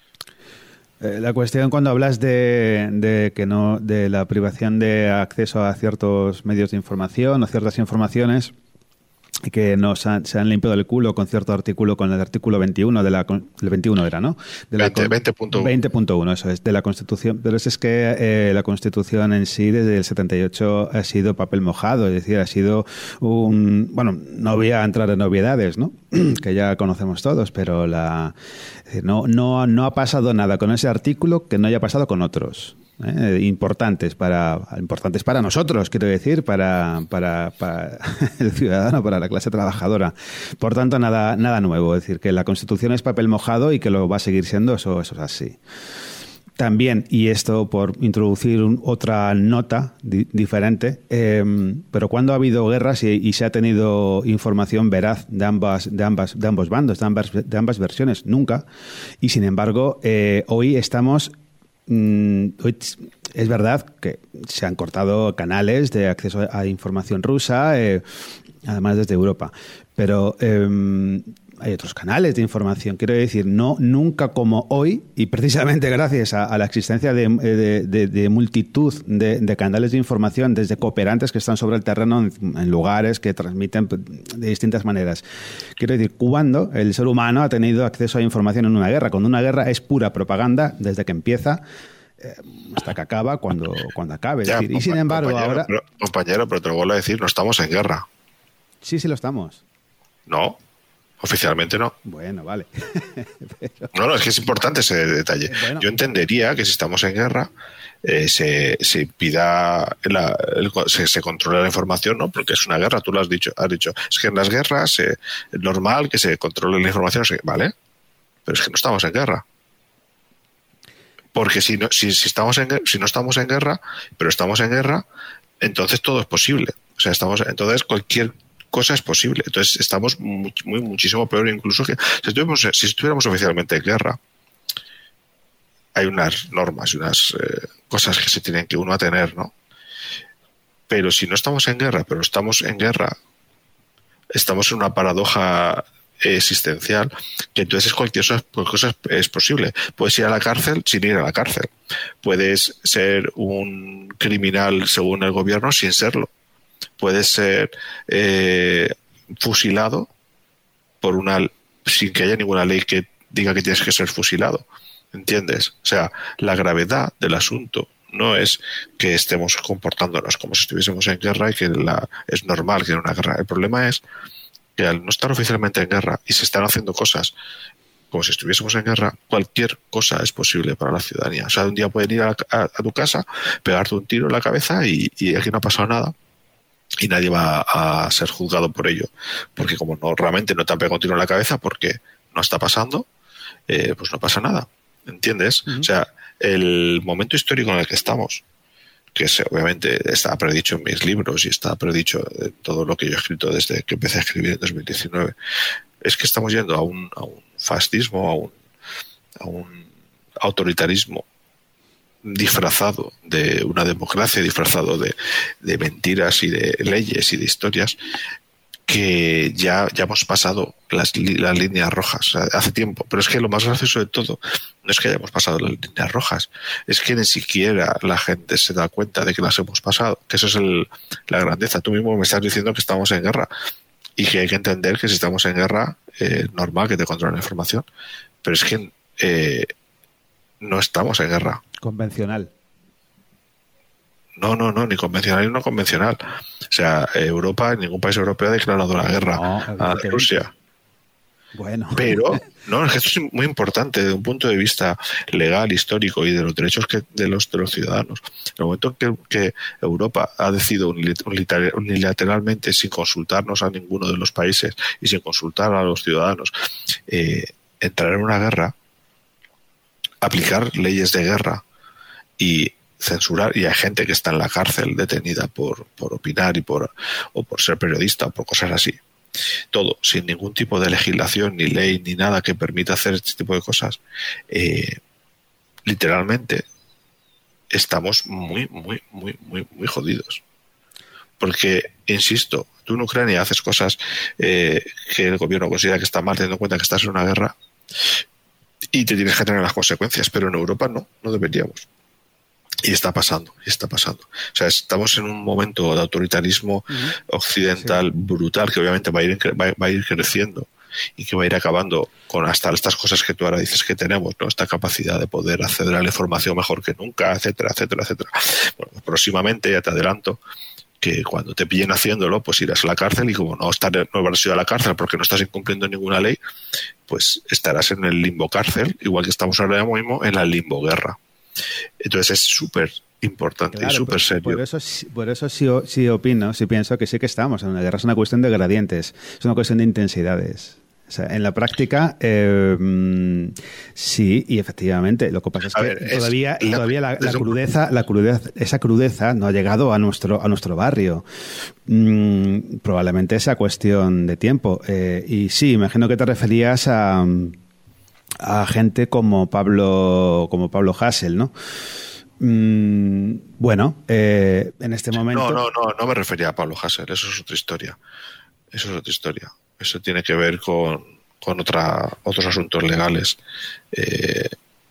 La cuestión cuando hablas de, de que no de la privación de acceso a ciertos medios de información o ciertas informaciones que nos han, se han limpiado el culo con cierto artículo, con el artículo veintiuno de la el veintiuno era, ¿no? De la veinte punto uno. veinte punto uno, eso es, de la Constitución. Pero es que eh, la Constitución en sí desde el setenta y ocho ha sido papel mojado, es decir, ha sido un... Bueno, no voy a entrar en obviedades, ¿no? Que ya conocemos todos, pero la no, no, no ha pasado nada con ese artículo que no haya pasado con otros. Eh, importantes para importantes para nosotros, quiero decir, para, para, para el ciudadano, para la clase trabajadora. Por tanto, nada nada nuevo. Es decir, que la Constitución es papel mojado y que lo va a seguir siendo, eso, eso es así. También, y esto por introducir un, otra nota di, diferente, eh, pero cuando ha habido guerras y, y se ha tenido información veraz de ambas, de ambas, de ambos bandos, de ambas, de ambas versiones, nunca. Y sin embargo, eh, hoy estamos Hoy es verdad que se han cortado canales de acceso a información rusa, eh, además desde Europa, pero eh, hay otros canales de información. Quiero decir, no nunca como hoy, y precisamente gracias a, a la existencia de, de, de, de multitud de, de canales de información, desde cooperantes que están sobre el terreno en, en lugares que transmiten de distintas maneras. Quiero decir, cuando el ser humano ha tenido acceso a información en una guerra, cuando una guerra es pura propaganda desde que empieza eh, hasta que acaba, cuando, cuando acabe. Ya, es decir, y sin embargo, compañero, ahora... Pero, compañero, pero te lo vuelvo a decir, no estamos en guerra. Sí, sí lo estamos. No. Oficialmente no. Bueno, vale. Pero... No, no, es que es importante ese detalle. Bueno. Yo entendería que si estamos en guerra eh, se, se impida, la, el, se, se controle la información, ¿no? Porque es una guerra, tú lo has dicho. Has dicho, es que en las guerras eh, es normal que se controle la información, ¿vale? Pero es que no estamos en guerra. Porque si no, si, si, estamos en, si no estamos en guerra, pero estamos en guerra, entonces todo es posible. O sea, estamos, entonces cualquier cosa es posible. Entonces estamos muy, muy muchísimo peor incluso que si estuviéramos, si estuviéramos oficialmente en guerra. Hay unas normas y unas eh, cosas que se tienen que uno atener, ¿no? Pero si no estamos en guerra, pero estamos en guerra, estamos en una paradoja existencial, que entonces cualquier cosa es posible. Puedes ir a la cárcel sin ir a la cárcel. Puedes ser un criminal según el gobierno sin serlo. Puedes ser eh, fusilado por una sin que haya ninguna ley que diga que tienes que ser fusilado. ¿Entiendes? O sea, la gravedad del asunto no es que estemos comportándonos como si estuviésemos en guerra y que la, es normal que en una guerra. El problema es que al no estar oficialmente en guerra y se están haciendo cosas como si estuviésemos en guerra, cualquier cosa es posible para la ciudadanía. O sea, un día pueden ir a, a, a tu casa, pegarte un tiro en la cabeza y, y aquí no ha pasado nada. Y nadie va a ser juzgado por ello. Porque como no realmente no te han pegado un tiro en la cabeza porque no está pasando, eh, pues no pasa nada. ¿Entiendes? Uh-huh. O sea, el momento histórico en el que estamos, que es, obviamente está predicho en mis libros y está predicho en todo lo que yo he escrito desde que empecé a escribir en dos mil diecinueve, es que estamos yendo a un, a un fascismo, a un, a un autoritarismo disfrazado de una democracia, disfrazado de, de mentiras y de leyes y de historias, que ya, ya hemos pasado las, las líneas rojas hace tiempo. Pero es que lo más gracioso de todo no es que hayamos pasado las líneas rojas, es que ni siquiera la gente se da cuenta de que las hemos pasado, que eso es el, la grandeza. Tú mismo me estás diciendo que estamos en guerra y que hay que entender que si estamos en guerra es eh, normal que te controlen la información, pero es que eh, no estamos en guerra convencional. No, no, no, ni convencional ni no convencional. O sea, Europa, ningún país europeo ha declarado la guerra no, a Rusia. Bueno. Pero, no, es que esto es muy importante desde un punto de vista legal, histórico y de los derechos que, de, los, de los ciudadanos. En el momento en que, que Europa ha decidido unilateralmente, sin consultarnos a ninguno de los países y sin consultar a los ciudadanos, eh, entrar en una guerra, aplicar leyes de guerra y censurar, y hay gente que está en la cárcel detenida por, por opinar y por, o por ser periodista o por cosas así. Todo, sin ningún tipo de legislación, ni ley, ni nada que permita hacer este tipo de cosas. Eh, literalmente estamos muy, muy, muy, muy, muy jodidos. Porque, insisto, tú en Ucrania haces cosas eh, que el gobierno considera que está mal, teniendo en cuenta que estás en una guerra, y te tienes que tener las consecuencias, pero en Europa no, no deberíamos. Y está pasando, y está pasando. O sea, estamos en un momento de autoritarismo uh-huh. occidental sí. brutal, que obviamente va a ir va, va a ir creciendo y que va a ir acabando con hasta estas cosas que tú ahora dices que tenemos, ¿no? Esta capacidad de poder acceder a la información mejor que nunca, etcétera, etcétera, etcétera. Bueno, próximamente, ya te adelanto, que cuando te pillen haciéndolo, pues irás a la cárcel y como no, estar, no habrás ido a la cárcel porque no estás incumpliendo ninguna ley, pues estarás en el limbo cárcel, igual que estamos ahora mismo en la limbo guerra. Entonces es súper importante claro, y súper serio. Por eso, por eso sí, sí opino, sí pienso que sí que estamos en una guerra. Es una cuestión de gradientes, es una cuestión de intensidades. O sea, en la práctica, eh, sí, y efectivamente. Lo que pasa es que ver, todavía, es, todavía la, la, crudeza, la crudeza, esa crudeza no ha llegado a nuestro, a nuestro barrio. Mm, probablemente esa cuestión de tiempo. Eh, y sí, imagino que te referías a... a gente como Pablo como Pablo Hasél, ¿no? Mm, bueno, eh, en este momento... No, no, no, no me refería a Pablo Hasél, eso es otra historia. Eso es otra historia. Eso tiene que ver con, con otra, otros asuntos legales. Eh,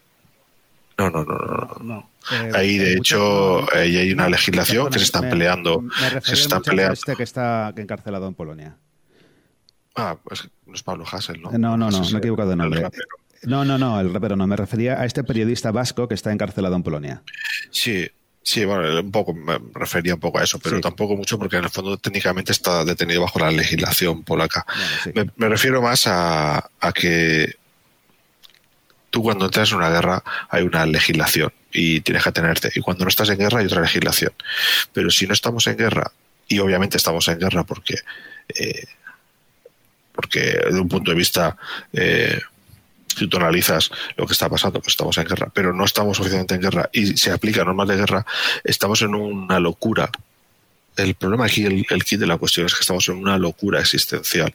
no, no, no, no. no. Eh, Ahí, de hecho, mucho, ahí hay una no, legislación perdona, que se están me, peleando. Me que se están peleando. Este que está encarcelado en Polonia. Ah, pues no es Pablo Hasél, ¿no? No, no, no, me he equivocado de nombre. No, no, no, el rapero no, me refería a este periodista vasco que está encarcelado en Polonia. Sí, sí, bueno, un poco me refería un poco a eso, pero sí. tampoco mucho porque en el fondo técnicamente está detenido bajo la legislación polaca. Bueno, sí. me, me refiero más a, a que tú cuando entras en una guerra hay una legislación y tienes que atenerte, y cuando no estás en guerra hay otra legislación. Pero si no estamos en guerra, y obviamente estamos en guerra porque, eh, porque desde un punto de vista... Eh, si tú analizas lo que está pasando, pues estamos en guerra, pero no estamos oficialmente en guerra y se aplica normas de guerra, estamos en una locura. El problema aquí, el, el kit de la cuestión es que estamos en una locura existencial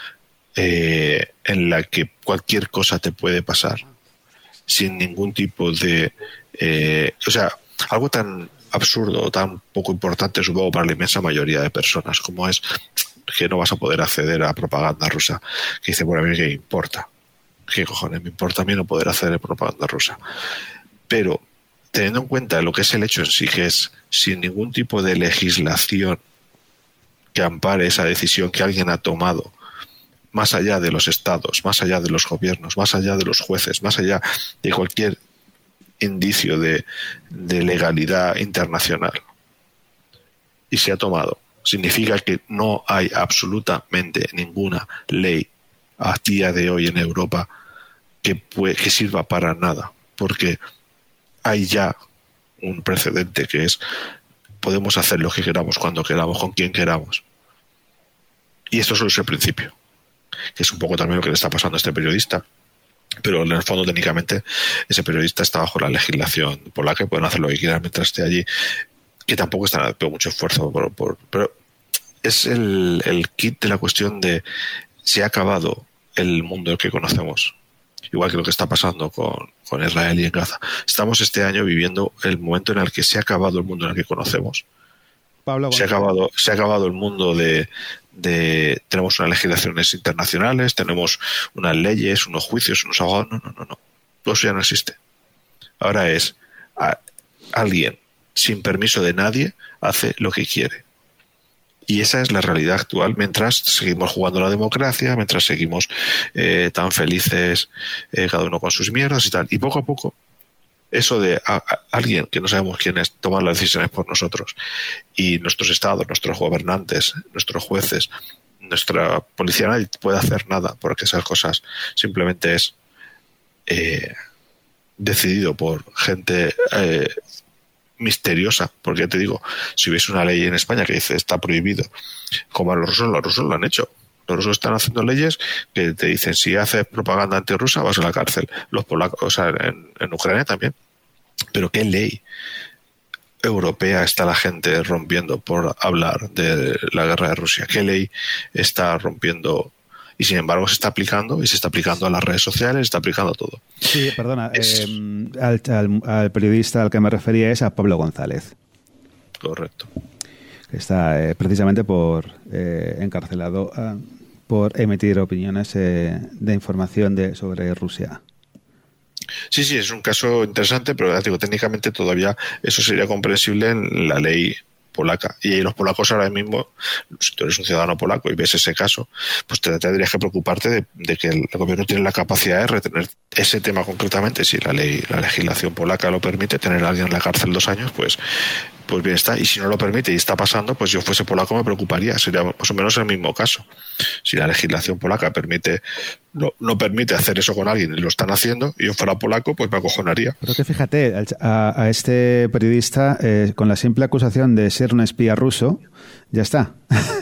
eh, en la que cualquier cosa te puede pasar sin ningún tipo de... Eh, o sea, algo tan absurdo, tan poco importante, supongo, para la inmensa mayoría de personas, como es que no vas a poder acceder a propaganda rusa, que dice, bueno, a mí qué importa. ¿Qué cojones? Me importa a mí no poder hacer propaganda rusa. Pero, teniendo en cuenta lo que es el hecho en sí, que es sin ningún tipo de legislación que ampare esa decisión que alguien ha tomado, más allá de los estados, más allá de los gobiernos, más allá de los jueces, más allá de cualquier indicio de, de legalidad internacional, y se ha tomado, significa que no hay absolutamente ninguna ley a día de hoy en Europa que, puede, que sirva para nada, porque hay ya un precedente que es podemos hacer lo que queramos, cuando queramos, con quien queramos. Y esto solo es el principio, que es un poco también lo que le está pasando a este periodista, pero en el fondo técnicamente ese periodista está bajo la legislación polaca, pueden hacer lo que quieran mientras esté allí, que tampoco están haciendo mucho esfuerzo por, por, pero es el, el kit de la cuestión de se ha acabado el mundo que conocemos, igual que lo que está pasando con, con Israel y en Gaza. Estamos este año viviendo el momento en el que se ha acabado el mundo en el que conocemos. Pablo, se ha acabado, se ha acabado el mundo de, de tenemos unas legislaciones internacionales, tenemos unas leyes, unos juicios, unos abogados. No, no, no, no. Todo eso ya no existe. Ahora es a, alguien sin permiso de nadie hace lo que quiere. Y esa es la realidad actual mientras seguimos jugando a la democracia, mientras seguimos eh, tan felices eh, cada uno con sus mierdas y tal. Y poco a poco eso de a, a alguien que no sabemos quién es tomar las decisiones por nosotros, y nuestros estados, nuestros gobernantes, nuestros jueces, nuestra policía, nadie puede hacer nada porque esas cosas simplemente es eh, decidido por gente eh, misteriosa, porque ya te digo, si hubiese una ley en España que dice está prohibido, como a los rusos, los rusos lo han hecho. Los rusos están haciendo leyes que te dicen si haces propaganda antirrusa vas a la cárcel. Los polacos, o sea, en, en Ucrania también. Pero ¿qué ley europea está la gente rompiendo por hablar de la guerra de Rusia? ¿Qué ley está rompiendo? Y sin embargo se está aplicando, y se está aplicando a las redes sociales, se está aplicando a todo. Sí, perdona, es... eh, al, al, al periodista al que me refería es a Pablo González. Correcto. Que está eh, precisamente por eh, encarcelado eh, por emitir opiniones eh, de información de, sobre Rusia. Sí, sí, es un caso interesante, pero ya digo, técnicamente todavía eso sería comprensible en la ley polaca. Y los polacos ahora mismo, si tú eres un ciudadano polaco y ves ese caso, pues te tendrías que preocuparte de, de que el gobierno tiene la capacidad de retener ese tema concretamente. Si la ley, la legislación polaca lo permite, tener a alguien en la cárcel dos años, pues pues bien está. Y si no lo permite y está pasando, pues yo fuese polaco me preocuparía. Sería más o menos el mismo caso. Si la legislación polaca permite no, no permite hacer eso con alguien y lo están haciendo, y yo fuera polaco, pues me acojonaría. Pero que fíjate, a, a este periodista, eh, con la simple acusación de ser un espía ruso, ya está.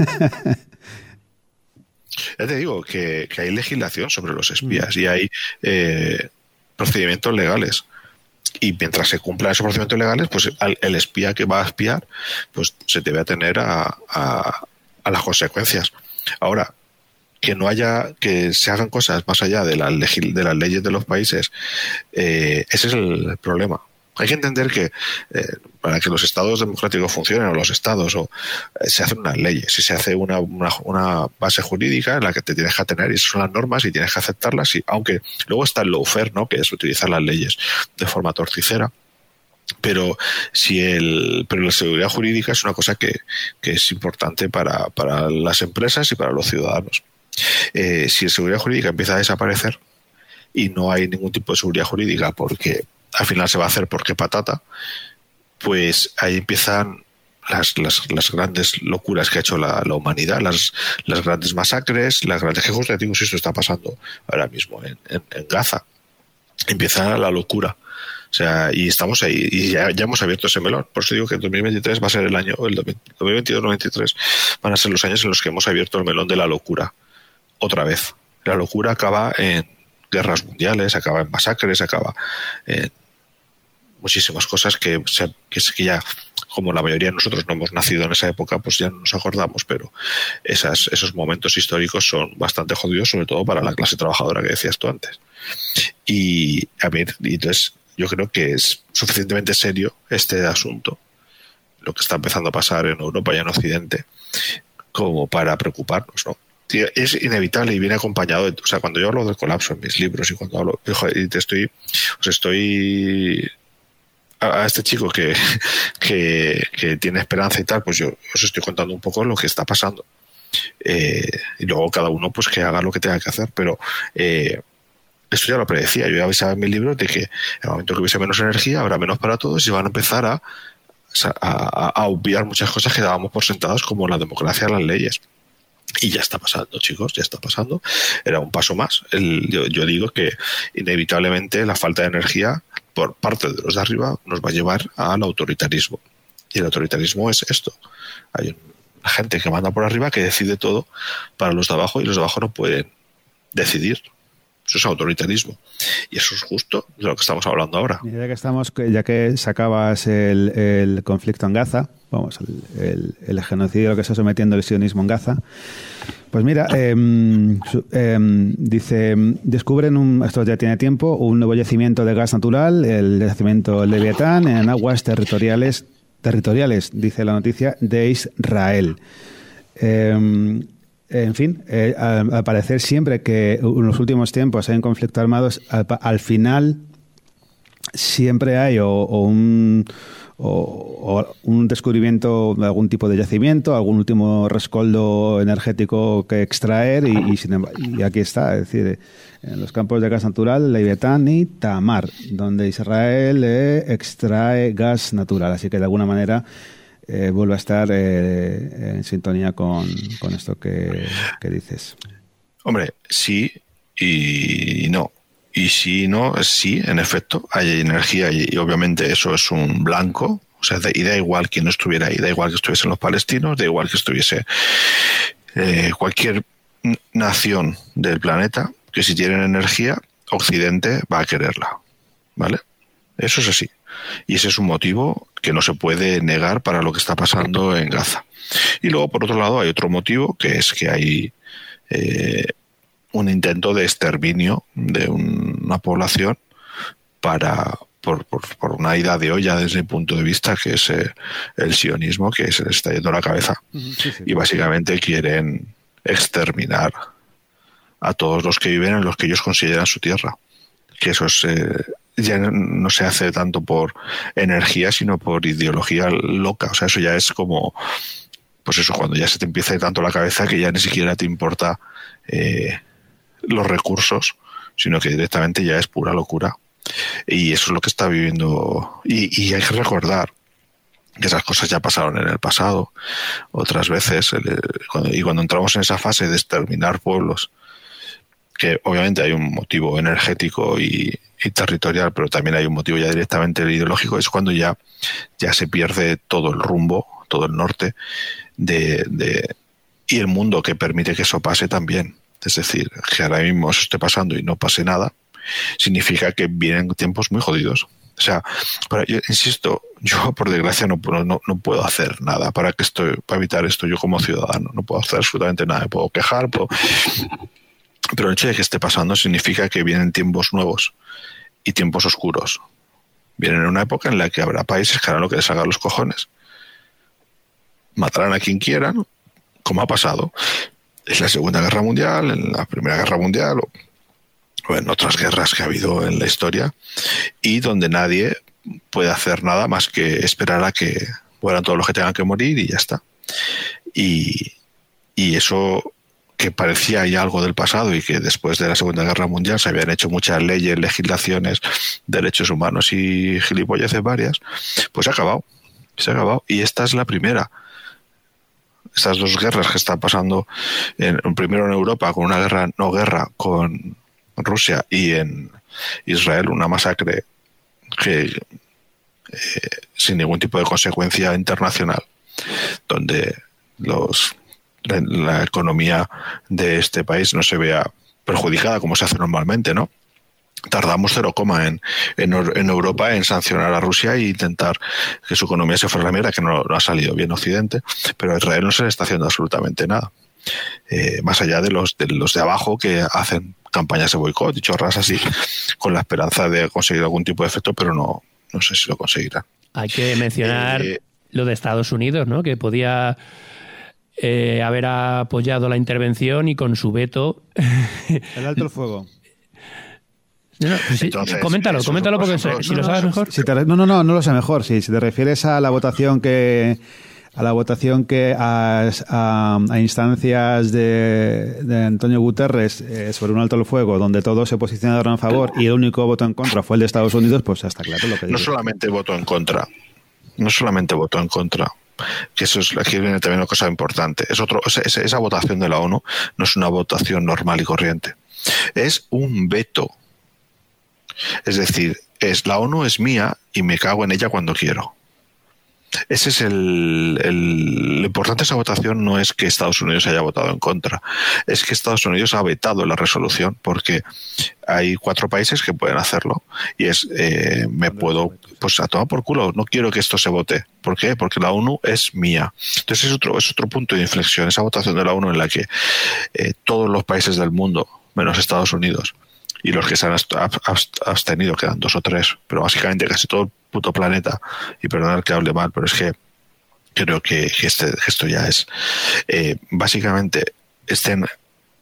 Ya te digo que, que hay legislación sobre los espías y hay eh, procedimientos legales. Y mientras se cumplan esos procedimientos legales, pues el, el espía que va a espiar, pues se debe atener a, a, a las consecuencias. Ahora, que no haya, que se hagan cosas más allá de, la legi, de las leyes de los países, eh, ese es el problema. Hay que entender que eh, para que los estados democráticos funcionen, o los estados, o eh, se hacen unas leyes, si se hace una, una, una base jurídica en la que te tienes que atener, y esas son las normas y tienes que aceptarlas, y, aunque luego está el lawfare, ¿no?, que es utilizar las leyes de forma torticera. Pero si el pero la seguridad jurídica es una cosa que, que es importante para, para las empresas y para los ciudadanos. Eh, si la seguridad jurídica empieza a desaparecer y no hay ningún tipo de seguridad jurídica porque al final se va a hacer porque patata, pues ahí empiezan las, las, las grandes locuras que ha hecho la, la humanidad, las, las grandes masacres, las grandes que justamente digo, si esto está pasando ahora mismo en, en, en Gaza. Empieza la locura. O sea, y estamos ahí, y ya, ya hemos abierto ese melón. Por eso digo que el dos mil veintitrés va a ser el año, el dos mil veintidós dos mil veintitrés van a ser los años en los que hemos abierto el melón de la locura. Otra vez. La locura acaba en guerras mundiales, acaba en masacres, acaba en muchísimas cosas que, se, que, que ya, como la mayoría de nosotros no hemos nacido en esa época, pues ya no nos acordamos, pero esas, esos momentos históricos son bastante jodidos, sobre todo para la clase trabajadora que decías tú antes. Y a ver, y entonces yo creo que es suficientemente serio este asunto, lo que está empezando a pasar en Europa y en Occidente, como para preocuparnos, ¿no? Es inevitable y viene acompañado de, o sea, cuando yo hablo del colapso en mis libros y cuando hablo, y te estoy, o sea, estoy a, a este chico que, que, que tiene esperanza y tal, pues yo os estoy contando un poco lo que está pasando. Eh, y luego cada uno pues que haga lo que tenga que hacer, pero eh, esto ya lo predecía, yo ya avisaba en mis libros de que en el momento que hubiese menos energía habrá menos para todos y van a empezar a, a, a obviar muchas cosas que dábamos por sentadas, como la democracia, las leyes. Y ya está pasando, chicos, ya está pasando. Era un paso más. El, yo, yo digo que inevitablemente la falta de energía por parte de los de arriba nos va a llevar al autoritarismo. Y el autoritarismo es esto. Hay una gente que manda por arriba que decide todo para los de abajo y los de abajo no pueden decidir. Eso es autoritarismo. Y eso es justo de lo que estamos hablando ahora. Ya que estamos, ya que sacabas el, el conflicto en Gaza, vamos, el, el, el genocidio, lo que está sometiendo el sionismo en Gaza, pues mira, eh, eh, dice, descubren, un, esto ya tiene tiempo, un nuevo yacimiento de gas natural, el yacimiento Leviatán, en aguas territoriales, territoriales, dice la noticia, de Israel. Eh, En fin, eh, al, al parecer siempre que en los últimos tiempos hay un conflicto armado, al, al final siempre hay o, o un... O, o un descubrimiento de algún tipo de yacimiento, algún último rescoldo energético que extraer y, y, sin embargo, y aquí está, es decir, en los campos de gas natural, Leviatán y Tamar, donde Israel eh, extrae gas natural, así que de alguna manera eh, vuelve a estar eh, en sintonía con, con esto que, que dices. Hombre, sí y no. Y si no, sí, en efecto, hay energía y, y obviamente eso es un blanco. O sea, y da igual quien no estuviera ahí, da igual que estuviesen los palestinos, da igual que estuviese eh, cualquier nación del planeta, que si tienen energía, Occidente va a quererla, ¿vale? Eso es así. Y ese es un motivo que no se puede negar para lo que está pasando en Gaza. Y luego, por otro lado, hay otro motivo, que es que hay... Eh, un intento de exterminio de una población para por, por, por una ida de olla desde mi punto de vista, que es eh, el sionismo, que se les está yendo a la cabeza. Sí, sí. Y básicamente quieren exterminar a todos los que viven en los que ellos consideran su tierra. Que eso es, eh, ya no se hace tanto por energía, sino por ideología loca. O sea, eso ya es como... Pues eso, cuando ya se te empieza a ir tanto la cabeza que ya ni siquiera te importa... Eh, los recursos, sino que directamente ya es pura locura. Y eso es lo que está viviendo. Y, y hay que recordar que esas cosas ya pasaron en el pasado, otras veces, el, cuando, y cuando entramos en esa fase de exterminar pueblos, que obviamente hay un motivo energético y, y territorial, pero también hay un motivo ya directamente ideológico, es cuando ya, ya se pierde todo el rumbo, todo el norte, de, de, y el mundo que permite que eso pase también. Es decir, que ahora mismo eso esté pasando y no pase nada, significa que vienen tiempos muy jodidos. O sea, pero yo insisto, yo por desgracia no, no, no puedo hacer nada para que esto, para evitar esto. Yo como ciudadano no puedo hacer absolutamente nada. Me puedo quejar, puedo... pero el hecho de que esté pasando significa que vienen tiempos nuevos y tiempos oscuros. Vienen en una época en la que habrá países que harán lo que les haga los cojones. Matarán a quien quieran, como ha pasado en la Segunda Guerra Mundial, en la Primera Guerra Mundial o, o en otras guerras que ha habido en la historia, y donde nadie puede hacer nada más que esperar a que mueran todos los que tengan que morir y ya está. Y, y eso que parecía ya algo del pasado y que después de la Segunda Guerra Mundial se habían hecho muchas leyes, legislaciones, derechos humanos y gilipolleces varias, pues se ha acabado. Se ha acabado. Y esta es la primera. Estas dos guerras que están pasando, en, primero en Europa con una guerra no guerra con Rusia y en Israel una masacre que eh, sin ningún tipo de consecuencia internacional, donde los la, la economía de este país no se vea perjudicada como se hace normalmente, ¿no? Tardamos cero coma en, en, en Europa en sancionar a Rusia e intentar que su economía se fuera a la mierda, que no, no ha salido bien Occidente, pero a Israel no se le está haciendo absolutamente nada. Eh, más allá de los, de los de abajo que hacen campañas de boicot y chorras así, con la esperanza de conseguir algún tipo de efecto, pero no, no sé si lo conseguirán. Hay que mencionar eh, lo de Estados Unidos, ¿no? Que podía eh, haber apoyado la intervención y con su veto... El alto el fuego. No, no, sí, Entonces, coméntalo, coméntalo porque ejemplo, si no, lo sabes no, mejor. Si te, no, no, no, no lo sé mejor. Si, si te refieres a la votación que a la votación que a, a, a instancias de, de Antonio Guterres eh, sobre un alto el fuego, donde todos se posicionaron a favor y el único voto en contra fue el de Estados Unidos, pues ya está claro lo que digo. No solamente votó en contra, no solamente votó en contra. Que eso es, aquí viene también una cosa importante. Es otro, esa, esa votación de la ONU no es una votación normal y corriente. Es un veto. Es decir, es la ONU es mía y me cago en ella cuando quiero. Ese es el, el... Lo importante de esa votación no es que Estados Unidos haya votado en contra, es que Estados Unidos ha vetado la resolución porque hay cuatro países que pueden hacerlo y es, eh, me puedo, pues a tomar por culo, no quiero que esto se vote. ¿Por qué? Porque la ONU es mía. Entonces es otro, es otro punto de inflexión, esa votación de la ONU en la que eh, todos los países del mundo, menos Estados Unidos, y los que se han abstenido, quedan dos o tres, pero básicamente casi todo el puto planeta, y perdonad que hable mal, pero es que creo que, que, este, que esto ya es, eh, básicamente estén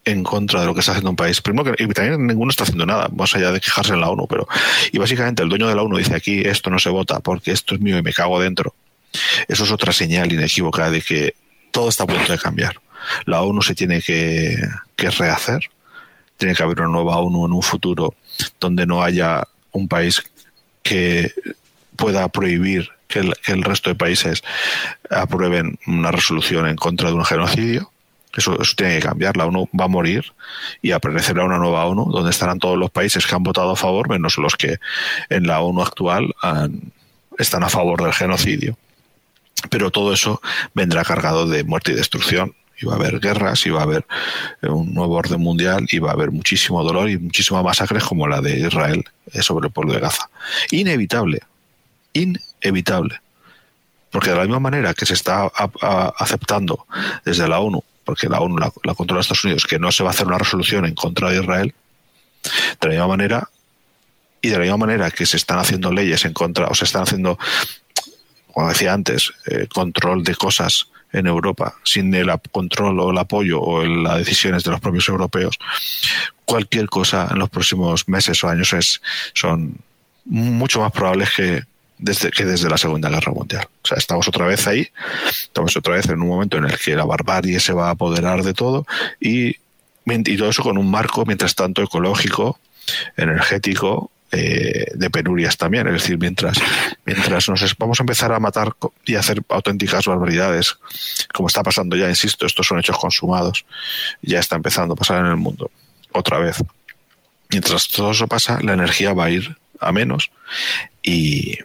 en contra de lo que está haciendo un país. Primero que y también ninguno está haciendo nada, más allá de quejarse en la ONU, pero y básicamente el dueño de la ONU dice aquí esto no se vota porque esto es mío y me cago dentro. Eso es otra señal inequívoca de que todo está a punto de cambiar. La ONU se tiene que, que rehacer, tiene que haber una nueva ONU en un futuro donde no haya un país que pueda prohibir que el, que el resto de países aprueben una resolución en contra de un genocidio. Eso, eso tiene que cambiar. La ONU va a morir y aparecerá una nueva ONU donde estarán todos los países que han votado a favor, menos los que en la ONU actual han, están a favor del genocidio. Pero todo eso vendrá cargado de muerte y destrucción. Y va a haber guerras, y va a haber un nuevo orden mundial, y va a haber muchísimo dolor y muchísimas masacres como la de Israel sobre el pueblo de Gaza. Inevitable. Inevitable. Porque de la misma manera que se está a, a, aceptando desde la ONU, porque la ONU la, la controla Estados Unidos, que no se va a hacer una resolución en contra de Israel, de la misma manera, y de la misma manera que se están haciendo leyes en contra, o se están haciendo, como decía antes, eh, control de cosas en Europa, sin el control o el apoyo o las decisiones de los propios europeos, cualquier cosa en los próximos meses o años es son mucho más probables que desde, que desde la Segunda Guerra Mundial. O sea, estamos otra vez ahí, estamos otra vez en un momento en el que la barbarie se va a apoderar de todo y, y todo eso con un marco, mientras tanto, ecológico, energético, Eh, de penurias también. Es decir, mientras mientras nos vamos a empezar a matar y a hacer auténticas barbaridades, como está pasando ya, insisto, estos son hechos consumados, ya está empezando a pasar en el mundo otra vez. Mientras todo eso pasa, la energía va a ir a menos y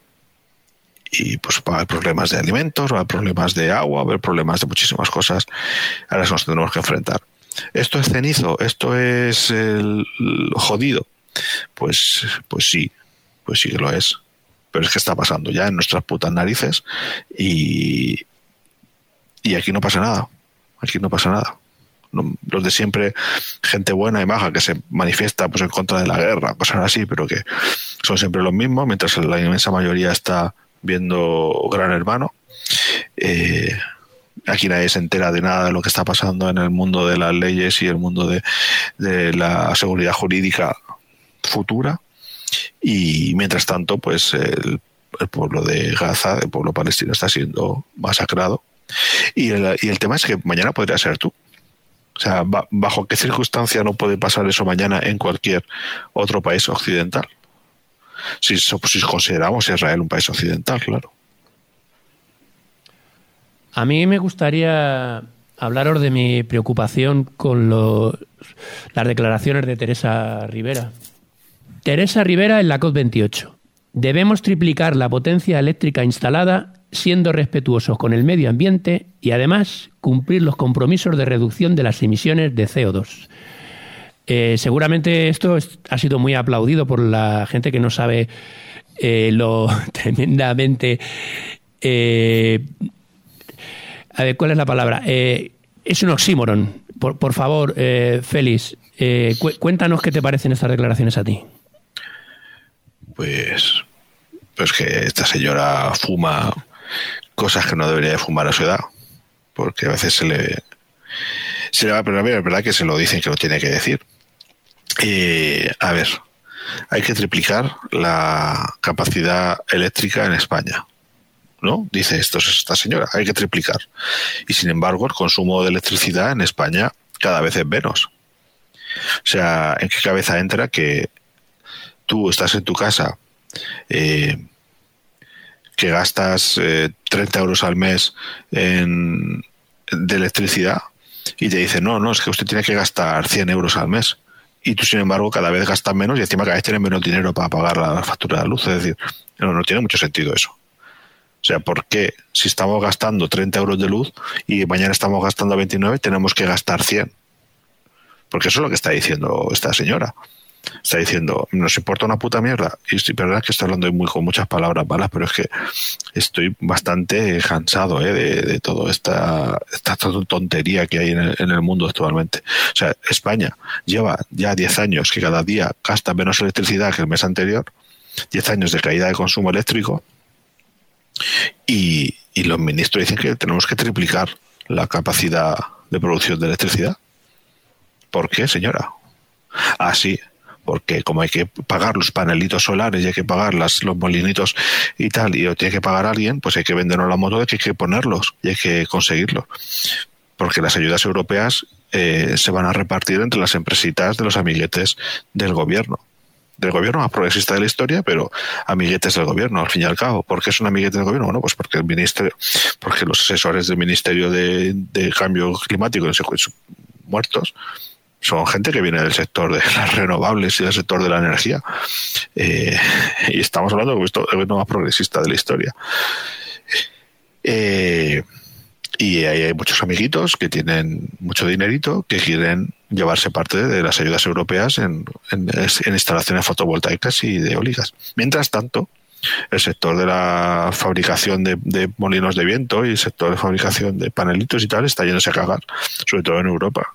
y pues va a haber problemas de alimentos, va a haber problemas de agua, va a haber problemas de muchísimas cosas a las que nos tendremos que enfrentar. ¿Esto es cenizo? ¿Esto es el jodido? Pues, pues sí, pues sí que lo es. Pero es que está pasando ya en nuestras putas narices y, y aquí no pasa nada. Aquí no pasa nada. No, los de siempre, gente buena y maja que se manifiesta pues en contra de la guerra, cosas así, pero que son siempre los mismos, mientras la inmensa mayoría está viendo Gran Hermano. Eh, aquí nadie se entera de nada de lo que está pasando en el mundo de las leyes y el mundo de, de la seguridad jurídica futura, y mientras tanto pues el, el pueblo de Gaza, el pueblo palestino, está siendo masacrado y el, y el tema es que mañana podría ser tú. O sea, ¿bajo qué circunstancia no puede pasar eso mañana en cualquier otro país occidental? Si, si consideramos Israel un país occidental, claro. A mí me gustaría hablaros de mi preocupación con lo, las declaraciones de Teresa Rivera. Teresa Rivera en la COP veintiocho. Debemos triplicar la potencia eléctrica instalada siendo respetuosos con el medio ambiente y además cumplir los compromisos de reducción de las emisiones de C O dos. Eh, seguramente esto es, ha sido muy aplaudido por la gente que no sabe eh, lo tremendamente... Eh, a ver, ¿cuál es la palabra? Eh, es un oxímoron. Por, por favor, eh, Félix, eh, cu- cuéntanos qué te parecen estas declaraciones a ti. Pues, pues que esta señora fuma cosas que no debería de fumar a su edad, porque a veces se le se le va, pero es verdad que se lo dicen que lo tiene que decir. Eh, a ver, hay que triplicar la capacidad eléctrica en España, ¿no? Dice esto esta señora, hay que triplicar. Y sin embargo, el consumo de electricidad en España cada vez es menos. O sea, ¿en qué cabeza entra que tú estás en tu casa, eh, que gastas eh, treinta euros al mes en, de electricidad y te dicen, no, no, es que usted tiene que gastar cien euros al mes? Y tú, sin embargo, cada vez gastas menos y encima cada vez tienes menos dinero para pagar la factura de la luz. Es decir, no, no tiene mucho sentido eso. O sea, ¿por qué si estamos gastando treinta euros de luz y mañana estamos gastando veintinueve, tenemos que gastar cien? Porque eso es lo que está diciendo esta señora. Está diciendo, nos importa una puta mierda. Y es verdad que estoy hablando muy, con muchas palabras malas, pero es que estoy bastante cansado ¿eh? de, de toda esta, esta tontería que hay en el, en el mundo actualmente. O sea, España lleva ya diez años que cada día gasta menos electricidad que el mes anterior, diez años de caída de consumo eléctrico, y, y los ministros dicen que tenemos que triplicar la capacidad de producción de electricidad. ¿Por qué, señora? Ah, sí, porque como hay que pagar los panelitos solares y hay que pagar las, los molinitos y tal, y lo tiene que pagar alguien, pues hay que vendernos la moto de que hay que ponerlos y hay que conseguirlo. Porque las ayudas europeas eh, se van a repartir entre las empresitas de los amiguetes del gobierno. Del gobierno más progresista de la historia, pero amiguetes del gobierno, al fin y al cabo. ¿Por qué son amiguetes del gobierno? Bueno, pues porque el ministerio, porque los asesores del Ministerio de, de Cambio Climático muertos son gente que viene del sector de las renovables y del sector de la energía. Eh, y estamos hablando del gobierno más progresista de la historia. Eh, y ahí hay muchos amiguitos que tienen mucho dinerito que quieren llevarse parte de las ayudas europeas en, en, en instalaciones fotovoltaicas y de eólicas. Mientras tanto, el sector de la fabricación de, de molinos de viento y el sector de fabricación de panelitos y tal está yéndose a cagar, sobre todo en Europa.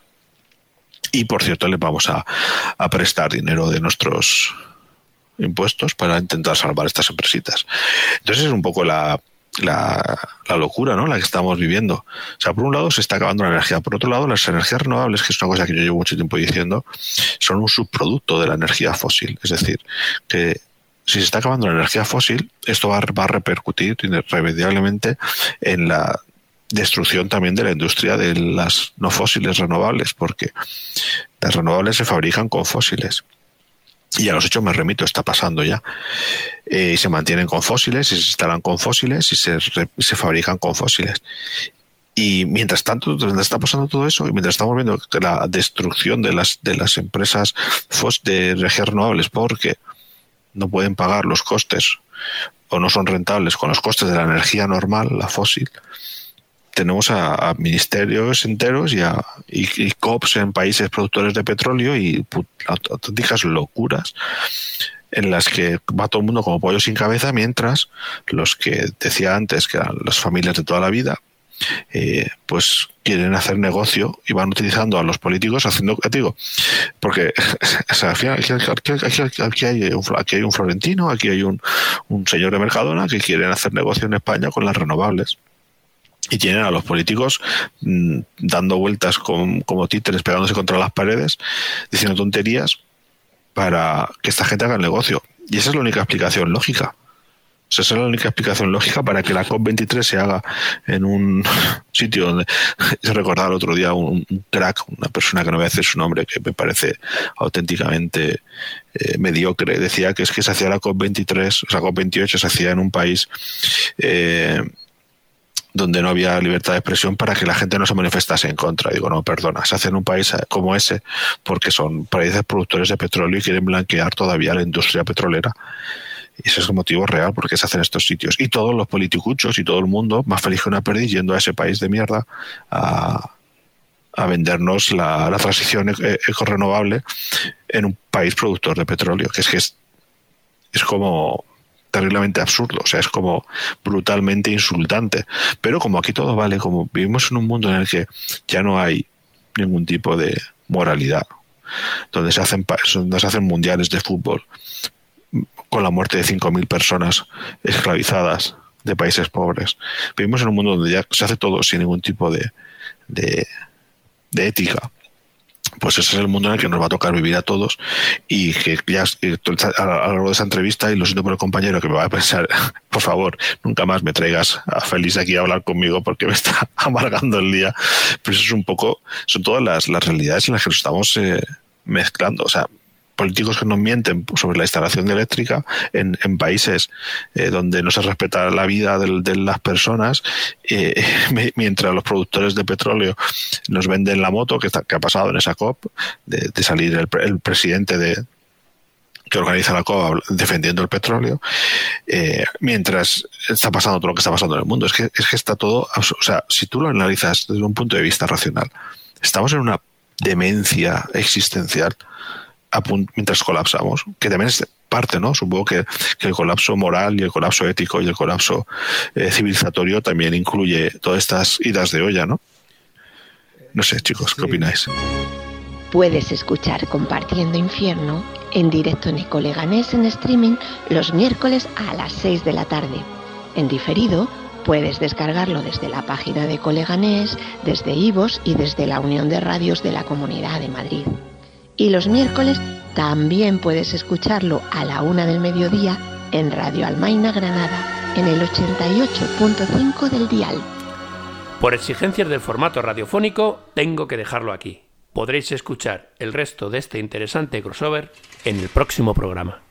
Y, por cierto, le vamos a, a prestar dinero de nuestros impuestos para intentar salvar estas empresitas. Entonces es un poco la, la, la locura, ¿no?, la que estamos viviendo. O sea, por un lado se está acabando la energía. Por otro lado, las energías renovables, que es una cosa que yo llevo mucho tiempo diciendo, son un subproducto de la energía fósil. Es decir, que si se está acabando la energía fósil, esto va, va a repercutir irremediablemente en la destrucción también de la industria de las no fósiles renovables, porque las renovables se fabrican con fósiles. Y a los hechos me remito, está pasando ya. Eh, y se mantienen con fósiles, y se instalan con fósiles, y se, se fabrican con fósiles. Y mientras tanto, mientras está pasando todo eso, y mientras estamos viendo la destrucción de las, de las empresas de energías renovables, porque no pueden pagar los costes o no son rentables con los costes de la energía normal, la fósil, tenemos a, a ministerios enteros y, a, y, y C O Ps en países productores de petróleo y put, auténticas locuras en las que va todo el mundo como pollo sin cabeza, mientras los que decía antes que eran las familias de toda la vida, eh, pues quieren hacer negocio y van utilizando a los políticos haciendo, digo, porque o sea, al final, aquí, aquí, aquí, aquí, hay un, aquí hay un florentino, aquí hay un, un señor de Mercadona que quieren hacer negocio en España con las renovables. Y tienen a los políticos mmm, dando vueltas con, como títeres, pegándose contra las paredes, diciendo tonterías para que esta gente haga el negocio. Y esa es la única explicación lógica. O sea, esa es la única explicación lógica para que la COP veintitrés se haga en un sitio donde... Yo recordaba el otro día un, un crack, una persona que no voy a decir su nombre, que me parece auténticamente eh, mediocre. Decía que es que se hacía la COP veintitrés, o sea, COP veintiocho se hacía en un país... Eh, donde no había libertad de expresión para que la gente no se manifestase en contra. Digo, no, perdona, se hace en un país como ese porque son países productores de petróleo y quieren blanquear todavía la industria petrolera. Y ese es el motivo real por qué se hacen estos sitios. Y todos los politicuchos y todo el mundo, más feliz que una perdiz, yendo a ese país de mierda a, a vendernos la, la transición eco-renovable en un país productor de petróleo, que es que es, es como... terriblemente absurdo, o sea, es como brutalmente insultante. Pero como aquí todo vale, como vivimos en un mundo en el que ya no hay ningún tipo de moralidad, donde se hacen, donde se hacen mundiales de fútbol con la muerte de cinco mil personas esclavizadas de países pobres, vivimos en un mundo donde ya se hace todo sin ningún tipo de, de, de ética. Pues ese es el mundo en el que nos va a tocar vivir a todos, y que ya a lo largo de esa entrevista, y lo siento por el compañero que me va a pensar, por favor, nunca más me traigas a Félix aquí a hablar conmigo porque me está amargando el día, pero eso es un poco, son todas las, las realidades en las que nos estamos eh, mezclando. O sea, políticos que nos mienten sobre la instalación de eléctrica en, en países eh, donde no se respeta la vida de, de las personas, eh, mientras los productores de petróleo nos venden la moto, que, está, que ha pasado en esa COP, de, de salir el, el presidente de que organiza la COP defendiendo el petróleo, eh, mientras está pasando todo lo que está pasando en el mundo. Es que, es que está todo, o sea, si tú lo analizas desde un punto de vista racional, estamos en una demencia existencial mientras colapsamos, que también es parte, ¿no? Supongo que, que el colapso moral y el colapso ético y el colapso eh, civilizatorio también incluye todas estas idas de olla, ¿no? No sé, chicos, ¿qué sí. opináis? Puedes escuchar Compartiendo Infierno en directo en Ecoleganés en streaming los miércoles a las seis de la tarde. En diferido, Puedes descargarlo desde la página de Coleganés, desde iVoox y desde la Unión de Radios de la Comunidad de Madrid. Y los miércoles también puedes escucharlo a la una del mediodía en Radio Almaina Granada, en el ochenta y ocho punto cinco del dial. Por exigencias del formato radiofónico, tengo que dejarlo aquí. Podréis escuchar el resto de este interesante crossover en el próximo programa.